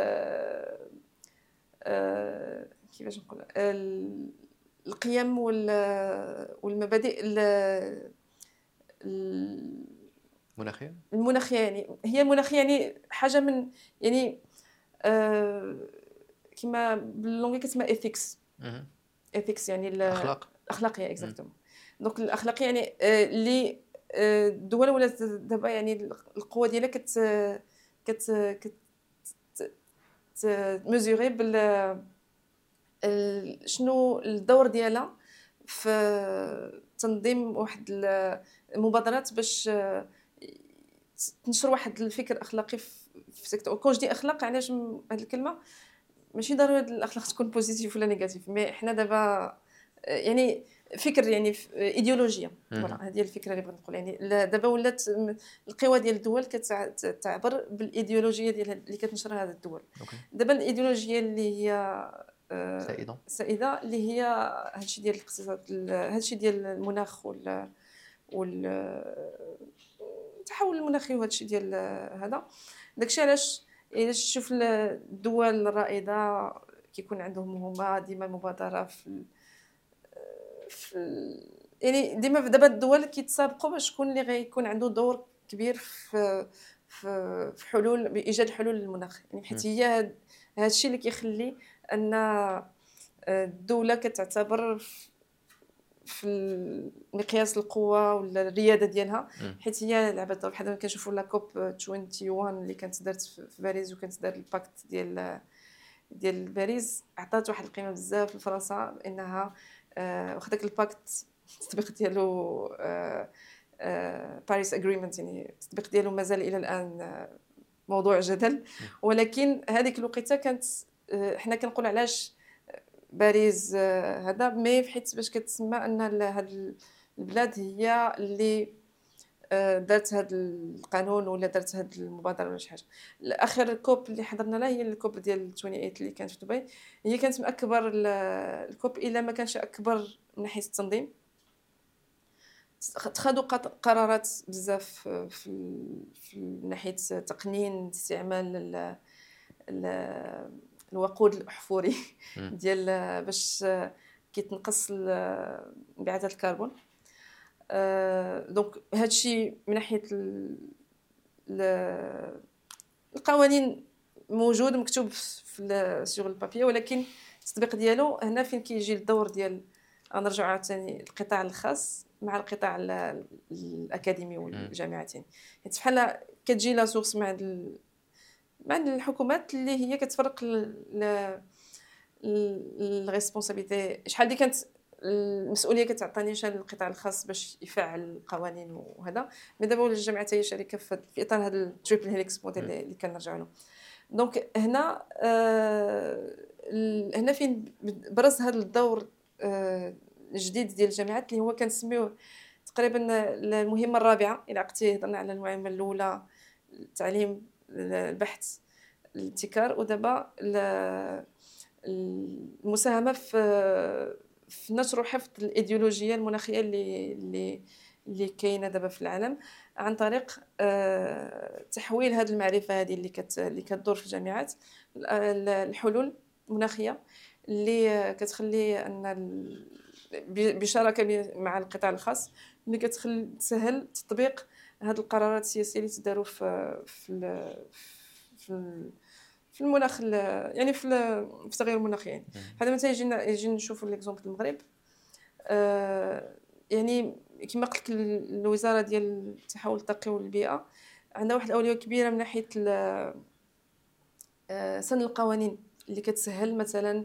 كيفاش نقول القيم والمبادئ مناخيا. المناخيه. يعني هي المناخيه يعني حاجه من يعني كما باللونغي كتسمى ايثيكس. مهم. ايثيكس يعني اخلاق. الاخلاقيه اكزاكتوم. دونك الاخلاقيه يعني اللي الدول ولات دابا يعني القوه ديالها كت ميزوري شنو الدور ديالها في تنظيم واحد المبادرات باش تنشر واحد الفكر اخلاقي في سيكتور. كون جدي اخلاق علاش هذه الكلمه ماشي ضروري الاخلاق تكون بوزيتيف ولا نيجاتيف، مي حنا دابا يعني فكر يعني ايديولوجيا. فوالا هذه الفكره اللي بغيت نقول. يعني دابا ولات القوى ديال الدول كتعبر بالايديولوجيه ديال اللي كتنشرها هذه الدول. دابا الايديولوجيه اللي هي سائده اللي هي هادشي ديال الاقتصاد، هادشي ديال المناخ التحول المناخي وهادشي ديال هذا. داكشي علاش الا تشوف الدول الرائده كيكون عندهم هما ديما المبادره يعني ديما دابا الدول كيتسابقوا باش شكون اللي غيكون عنده دور كبير في حلول بايجاد حلول للمناخ. يعني حيت هي هادشي اللي كيخلي ان الدوله كتعتبر في مقياس القوه ولا الرياده ديالها، حيت هي لعبت دور. بحال كنشوفوا لا كوب 21 اللي كانت دارت في باريس، وكانت دار الباكت ديال باريس، عطات واحد القيمه بزاف لفرنسا بانها واخا داك الباكت التطبيق ديالو باريس اجريمنت، يعني التطبيق ديالو مازال الى الان موضوع جدل. ولكن هذيك الوقيته كانت حنا كنقول علاش باريس هذا مي حيت باش كتسمى ان هاد البلاد هي اللي دارت هذا القانون ولا دارت هذه المبادره ولا شي حاجه. اخر كوب اللي حضرنا لها هي الكوب ديال 28 اللي كانت في دبي. هي كانت من اكبر الكوب الا ما كانش اكبر من ناحيه التنظيم. اتخذوا قرارات بزاف في ناحيه تقنين استعمال الوقود الاحفوري ديال باش كيتنقص انبعاثات الكربون. دونك هادشي من ناحيه القوانين موجود مكتوب في سيغ البابي، ولكن التطبيق ديالو هنا فين كيجي الدور ديال نرجع عاوتاني القطاع الخاص مع القطاع الاكاديمي والجامعاتين. حيت بحال كتجي لا سورس مع الحكومات اللي هي كتفرق الريسبونسابيلتي شحال دي كانت المسؤوليه كتعطاني شان القطاع الخاص باش يفعل القوانين وهذا. مي دابا ولا الجامعات هي شركه في اطار هذا التريبل هيليكس موديل اللي كنرجعوا له. دونك هنا هنا فين برز هذا الدور الجديد ديال الجامعات اللي هو كنسميوه تقريبا المهمه الرابعه. الى عقلتي هضرنا على المهمه الاولى التعليم البحث الابتكار، ودابا المساهمه في نشر وحفظ الايديولوجيه المناخيه اللي اللي كاينه دابا في العالم عن طريق تحويل هذه المعرفه هذه اللي كتدور في الجامعات الحلول المناخيه اللي كتخلي ان بشراكه مع القطاع الخاص اللي تسهل تطبيق هذه القرارات السياسيه اللي تداروا في في المناخ يعني في التغير المناخي يعني. هذا مثلا يجي نشوفوا ليكزومبل المغرب. يعني كما قلت الوزاره ديال التحول الطاقي والبيئه عندها واحد الاولويه كبيره من ناحيه سن القوانين اللي كتسهل مثلا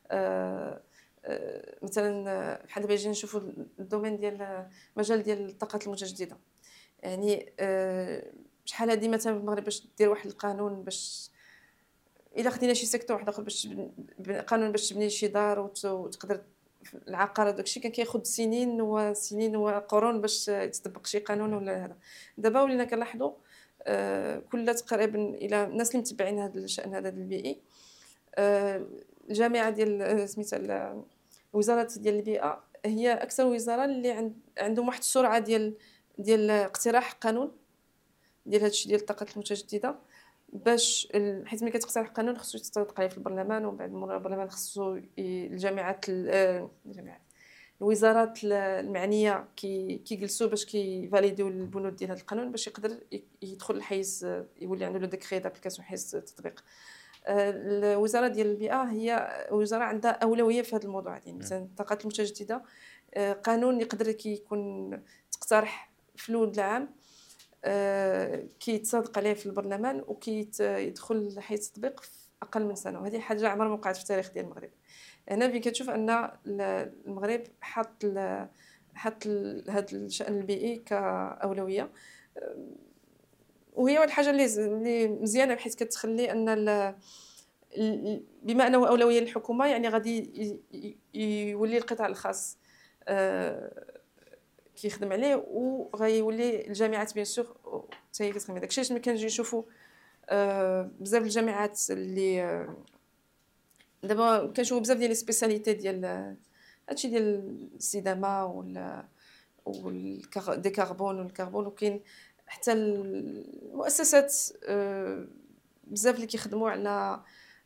مثلا بحال دابا يجي نشوفوا الدومين ديال مجال ديال الطاقات المتجدده. يعني شحال هادي مثلا في المغرب باش دير واحد القانون باش الا خدينا شي سيكتور واحد اخر باش قانون باش تبني شي دار وتقدر العقار داكشي كان كياخذ سنين وسنين وقرون باش يتطبق شي قانون ولا هذا. دابا ولينا كنلاحظوا كل تقريبا الى الناس اللي متبعين هذا الشان هذا البيئي الجامعه ديال سميتها وزاره ديال البيئه هي اكثر وزاره اللي عندهم واحد السرعه ديال اقتراح قانون ديال هادشي ديال الطاقات المتجدده باش حيت ملي كتقترح قانون خصو يتصادق عليه في البرلمان ومن بعد مورا البرلمان خصو الجامعات الوزارات المعنيه كيجلسوا باش كيفاليديو البنود ديال هذا القانون باش يقدر يدخل الحيز يولي عنده لو ديكري دابليكاسيون حيز التطبيق. الوزاره ديال البيئه هي وزاره عندها اولويه في هذا الموضوع يعني مثلا الطاقات المتجدده قانون يقدر كيكون تقترح في الاول العام كيتصادق عليه في البرلمان وكيدخل حيز التطبيق في اقل من سنه وهذه حاجه عمرها ما وقعت في التاريخ ديال المغرب. هنا فين كتشوف ان المغرب حط هذا الشان البيئي كاولويه وهي واحد الحاجه اللي مزيانه بحيث كتخلي ان بما انه اولويه للحكومه يعني غادي يولي القطاع الخاص كيخدم عليه وغيولي الجامعات بيان سور حتى هي كتخدم داكشي اللي كنجي نشوفوا بزاف الجامعات اللي دابا كنشوفوا بزاف ديال لي سبيساليتي ديال هادشي ديال السيدامه ولا والديكربون والكربون وكاين حتى المؤسسات بزاف اللي كيخدموا على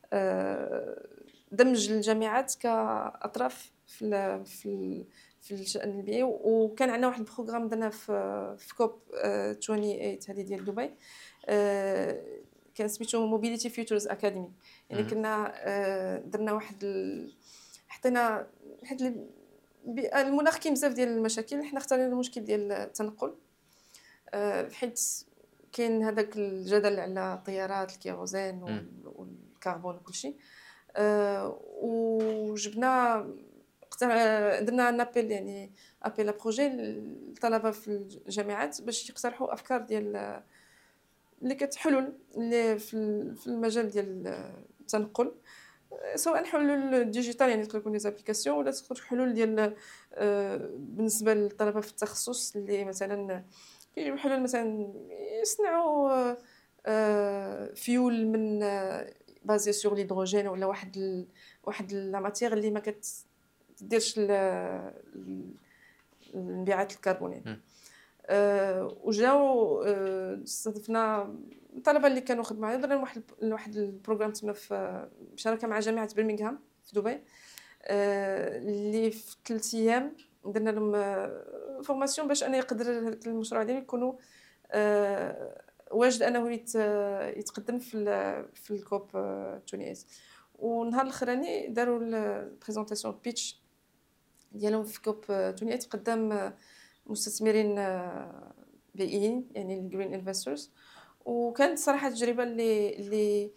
دمج الجامعات كاطراف في الشأن البيئي وكان عندنا واحد البروغرام درنا في كوب 28 هذه ديال دبي كان سميتو موبيليتي فيوتشرز اكاديمي يعني كنا درنا حطينا واحد المناخ كاين بزاف ديال المشاكل حنا اختارينا المشكل ديال التنقل حيت كاين هذاك الجدل على الطيارات الكيروزين والكربون وكلشي وجبنا درنا نابيل يعني ابيل بروجي الطلبه في الجامعات باش يقترحوا افكار ديال اللي كتحلول اللي في المجال ديال التنقل سواء حلول ديجيتال يعني تكون دي زابليكاسيون ولا تكون حلول ديال بالنسبه للطلبه في التخصص اللي مثلا كيجيبوا حلول مثلا يصنعوا فيول من بازي سور الهيدروجين ولا واحد لا ماتير اللي ما كتديرش الانبعاث الكربوني وجاو استضفنا الطلبه اللي كانوا خدموا على درنا واحد البروغرام تما في بشراكه مع جامعه برمنغهام في دبي اللي في 3 ايام درنا لهم فورماسيون باش انا يقدر هذاك المشروع ديالي يكونوا واجد انه يتقدم في الكوب 28 والنهار الاخراني داروا البريزونطاسيون بيتش ديالهم في كوب 28 قدام مستثمرين بيئيين يعني الجرين انفسترز وكانت صراحه تجربه اللي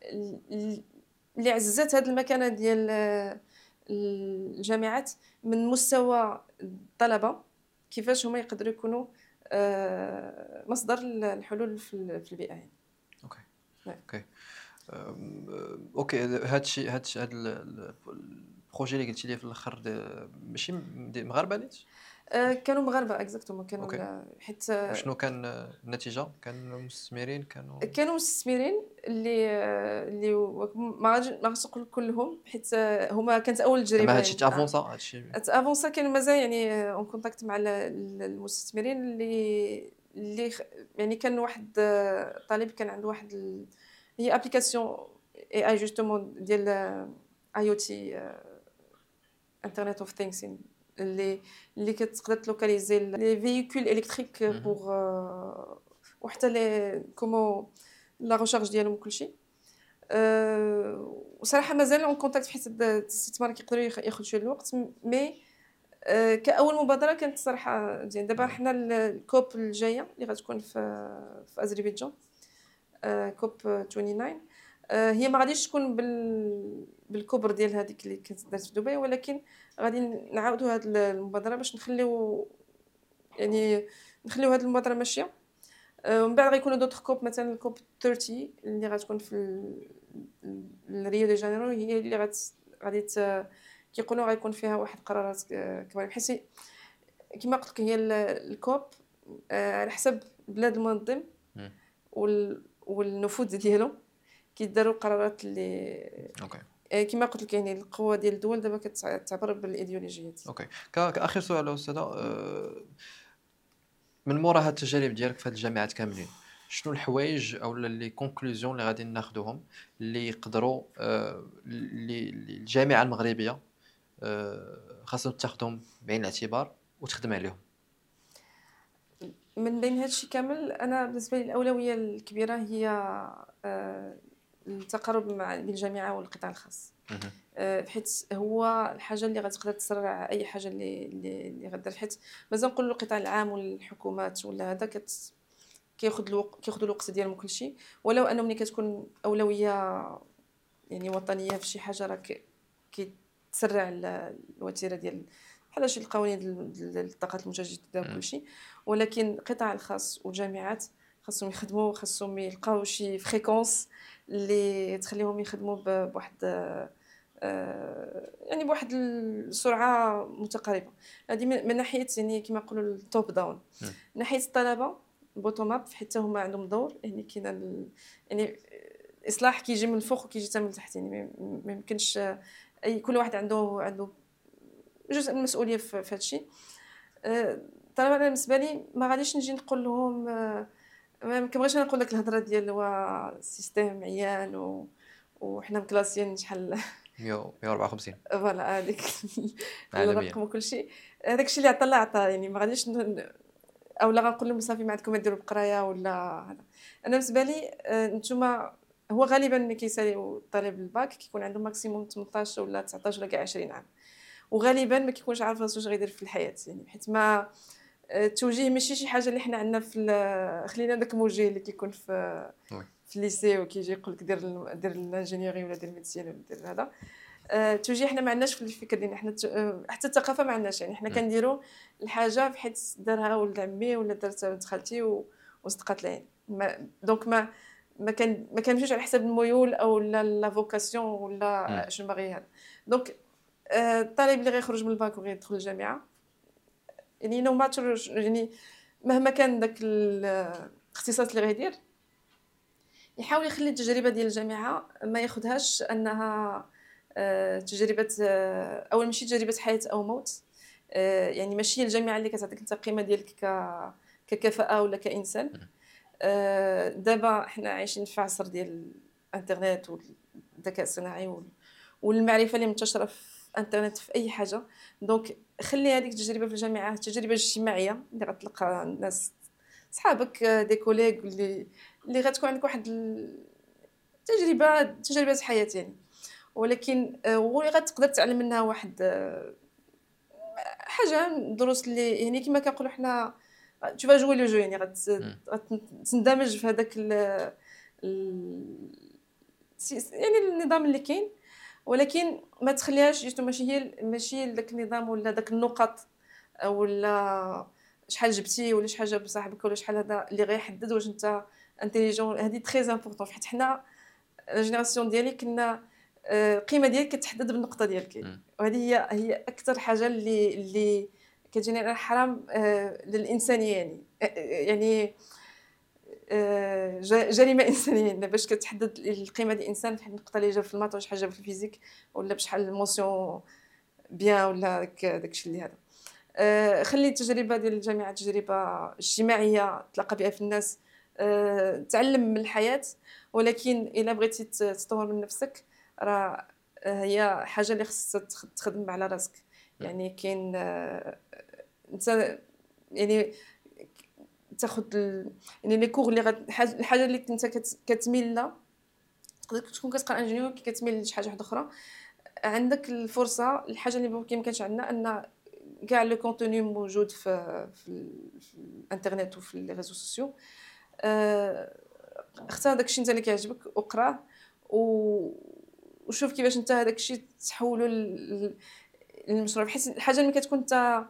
عززت هذه المكانه ديال الجامعات من مستوى الطلبه كيفاش هما يقدروا يكونوا مصدر الحلول في البيئه يعني. اوكي اوكي هذا البروجي اللي قلتي لي في الاخر ماشي مغاربه نيت كانوا مغاربه اكزاكتومون كانوا اوكي. حيت وشنو كان النتيجه؟ كانوا مستثمرين كانوا مستثمرين ما غاديش نقول كلهم حيت هما كانت اول تجربه زعما هادشي يعني تافونسا هادشي. افونسا كانوا مازال يعني اون كونتاكت مع المستثمرين يعني كان واحد طالب كان عنده واحد هي ابليكاسيون اي اي جوستومون ديال اي او تي انترنت اوف ثينكس اللي كتقدر تلوكاليزي لي فييكول الكتريك بوغ وحتى لي كومون لا ريشيرش ديالهم كلشي. وصراحه مازال اون كونتاكت حيت الاستثمار كيقدروا ياخذ شويه الوقت مي كاول مبادره كانت صراحه مزيان. دابا حنا الكوب الجايه اللي غتكون في اذربيجان كوب 29 هي ما غاديش تكون بالكبر ديال هذيك اللي كانت دارت في دبي ولكن غادي نعاودوا هذه المبادره باش نخليو هذه المبادره ماشيه. ومن بعد غيكونوا دوطخ كوب مثلا الكوب 30 اللي غتكون في ريو دي جانيرو هي اللي غادي كيقولوا غيكون فيها واحد قرارات كبار بحيث كما قلت لك هي الكوب على حسب البلاد المنظم والنفوذ ديالهم كيداروا القرارات اللي اوكي. كما قلت لك يعني القوه ديال الدول دابا كتعبر بالايديولوجيات. اوكي. كاخر سؤال استاذه، من مورا هاد التجارب ديالك في هاد الجامعات كاملين، شنو الحوايج او لي كونكلوزيون اللي غادي ناخذوهم اللي يقدروا اللي الجامعه المغربيه خاصهم تاخذهم بعين الاعتبار وتخدم عليهم؟ من بين هادشي كامل انا بالنسبه لي الاولويه الكبيره هي التقارب مع الجامعه والقطاع الخاص. بحيث هو الحاجه اللي غتقدر تسرع اي حاجه اللي غدير. حيت مازال نقولوا القطاع العام والحكومات ولا هذا كياخذوا الوقت ديالهم كلشي، ولو انه ملي كتكون اولويه يعني وطنيه في شي حاجه راه كيتسرع الوتيره ديال بحال شي القوانين ديال الطاقات المتجدده وكلشي. ولكن القطاع الخاص والجامعات خاصهم يخدموا، خاصهم يلقاو شي فريكونس اللي تخليهم يخدموا بواحد يعني بواحد السرعه متقاربه. هذه من ناحيه يعني كما نقولوا التوب داون. ناحيه الطلبه بوتوم اب حتى هما عندهم دور. يعني كاين يعني الاصلاح كيجي من الفوق وكيجي حتى من التحت. يعني ما يمكنش اي كل واحد عنده جزء من المسؤوليه في هذا الشيء. طبعا انا بالنسبه لي ما غاديش نجي نقول لهم ما كنبغيش نقول لك الهضره ديال السيستم عيان وحنا مكلاسيين شحال 154 فوالا هذيك عالميا. الرقم وكل شيء. هذاك الشيء اللي عطى يعني ما غاديش او لا غنقول لهم صافي ما عندكم ديروا بقرايه ولا هذا. انا بالنسبه لي نتوما هو غالبا ملي كيساليو الطالب الباك كيكون عنده ماكسيموم 18 ولا 19 ولا كاع 20 عام، وغالبا ما كيكونش عارف راسو واش غيدير في الحياه. يعني حيت ما التوجيه ماشي شي حاجه اللي حنا عندنا في خلينا داك الموجه اللي كيكون في الليسي وكيجي يقول لك دير الانجينيوري ولا دير الميديسين ولا دير هذا. التوجيه حنا ما عندناش في الفكر ديالنا حنا حتى الثقافه ما عندناش. يعني حنا كنديروا الحاجه بحيث دارها ولد عمي ولا دارتها بنت خالتي وصدقات العين. دونك ما كنمشيوش على حساب الميول او لا فوكاسيون ولا شنو باغي هذا. دونك الطالب اللي غيخرج من الباك وغيدخل الجامعه يعني نو ماتر يعني مهما كان داك الاختصاص اللي غيدير يحاول يخلي التجربه ديال الجامعه ما ياخذهاش انها تجربه اول ماشي تجربه حياه او موت. يعني ماشي هي الجامعه اللي كتعطيك انت القيمه ديالك ككفاءه ولا كانسان. دابا حنا عايشين في عصر ديال الانترنت والذكاء الصناعي والمعرفه اللي منتشره في الانترنت في اي حاجه. دونك خلي هذيك التجربه في الجامعه تجربه اجتماعيه اللي غتلقى الناس صحابك دي كوليغ اللي غتكون عندك واحد تجربه حياه يعني. ولكن غتقدر تعلم منها واحد حاجه دروس اللي يعني كما كنقولوا حنا tu vas jouer le jeu يعني غتندمج في هذاك يعني النظام اللي كاين. ولكن ما تخليهاش جيتو ماشي داك النظام ولا داك النقط ولا شحال جبتي ولا شحال جاب صاحبك ولا شحال هذا اللي غيحدد واش انت انتيليجون. هذه تري امبورطون حيت حنا الجينيراسيون ديالي كنا القيمه ديالك كتحدد بالنقطه ديالك. وهذه هي اكثر حاجه اللي كتجيني انا حرام للانسانيه يعني جريمه انسانيه باش كتحدد القيمه ديال الانسان بحال النقطه اللي جاب في المات ولا شحال جاب في الفيزيك ولا بشحال الموسيون بيان ولا داكشي اللي هذا. خلي التجربه ديال الجامعه تجربه اجتماعيه تلاقى بها في الناس، تعلم من الحياه، ولكن الا بغيتي تطور من نفسك راه هي حاجه اللي خصك تخدم على راسك. يعني كاين انت يعني تاخد يعني لي كور اللي الحاجه اللي انت كتميل لها، تقدر تكون كتقرا انجينيور كي كتميل لشي حاجه اخرى، عندك الفرصه. الحاجه اللي ممكن ما كانش عندنا ان كاع لو كونتوني موجود في الانترنت وفي لي ريزو سوسيو. اختار داكشي انت اللي كيعجبك وقراه وشوف كيفاش انت هذاك الشيء تحولوا للمشروع، بحيث الحاجه اللي كتكون انت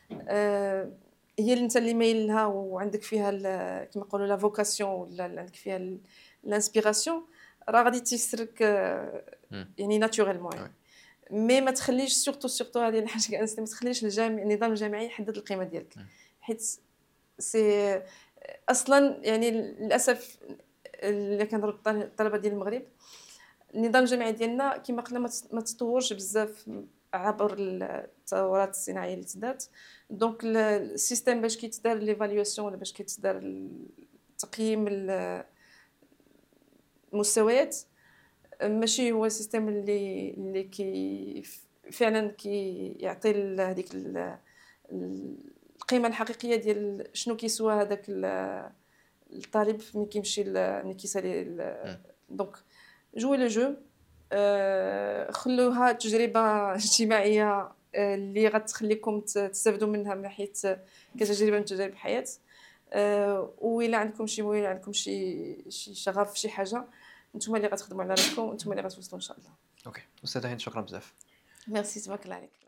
هي اللي انت اللي مايل لها وعندك فيها كما نقولوا لا فوكاسيون ولا عندك فيها الانسبيراسيون، راه غادي تيسرك يعني ناتوريلمون. مي ما تخليش سورتو هذه الحاجه كنسى، ما تخليش النظام الجامعي يحدد القيمه ديالك، حيت سي اصلا يعني للاسف اللي كنضرب الطلبه ديال المغرب، النظام الجامعي ديالنا كما قلنا ما تطورش بزاف عبر التطورات الصناعيه اللي تدارت. دونك السيستم باش كيتدار ليفاليواسيون ولا باش كيتدار تقييم المستويات ماشي هو السيستم اللي فعلا كيعطي هذيك القيمه الحقيقيه ديال شنو كيسوى هذاك الطالب ملي كيمشي ملي كيسالي. دونك جوي لو جو، خلوها تجربه اجتماعيه اللي غتخليكم تستافدوا منها من ناحيه كتجربه من تجارب الحياه. وإلا عندكم شي مويل، عندكم شي شغف في شي حاجه، نتوما اللي غتخدموا على راسكم، نتوما اللي غتوصلوا ان شاء الله. اوكي استاذه هند، شكرا بزاف. ميرسي، تبارك الله عليك.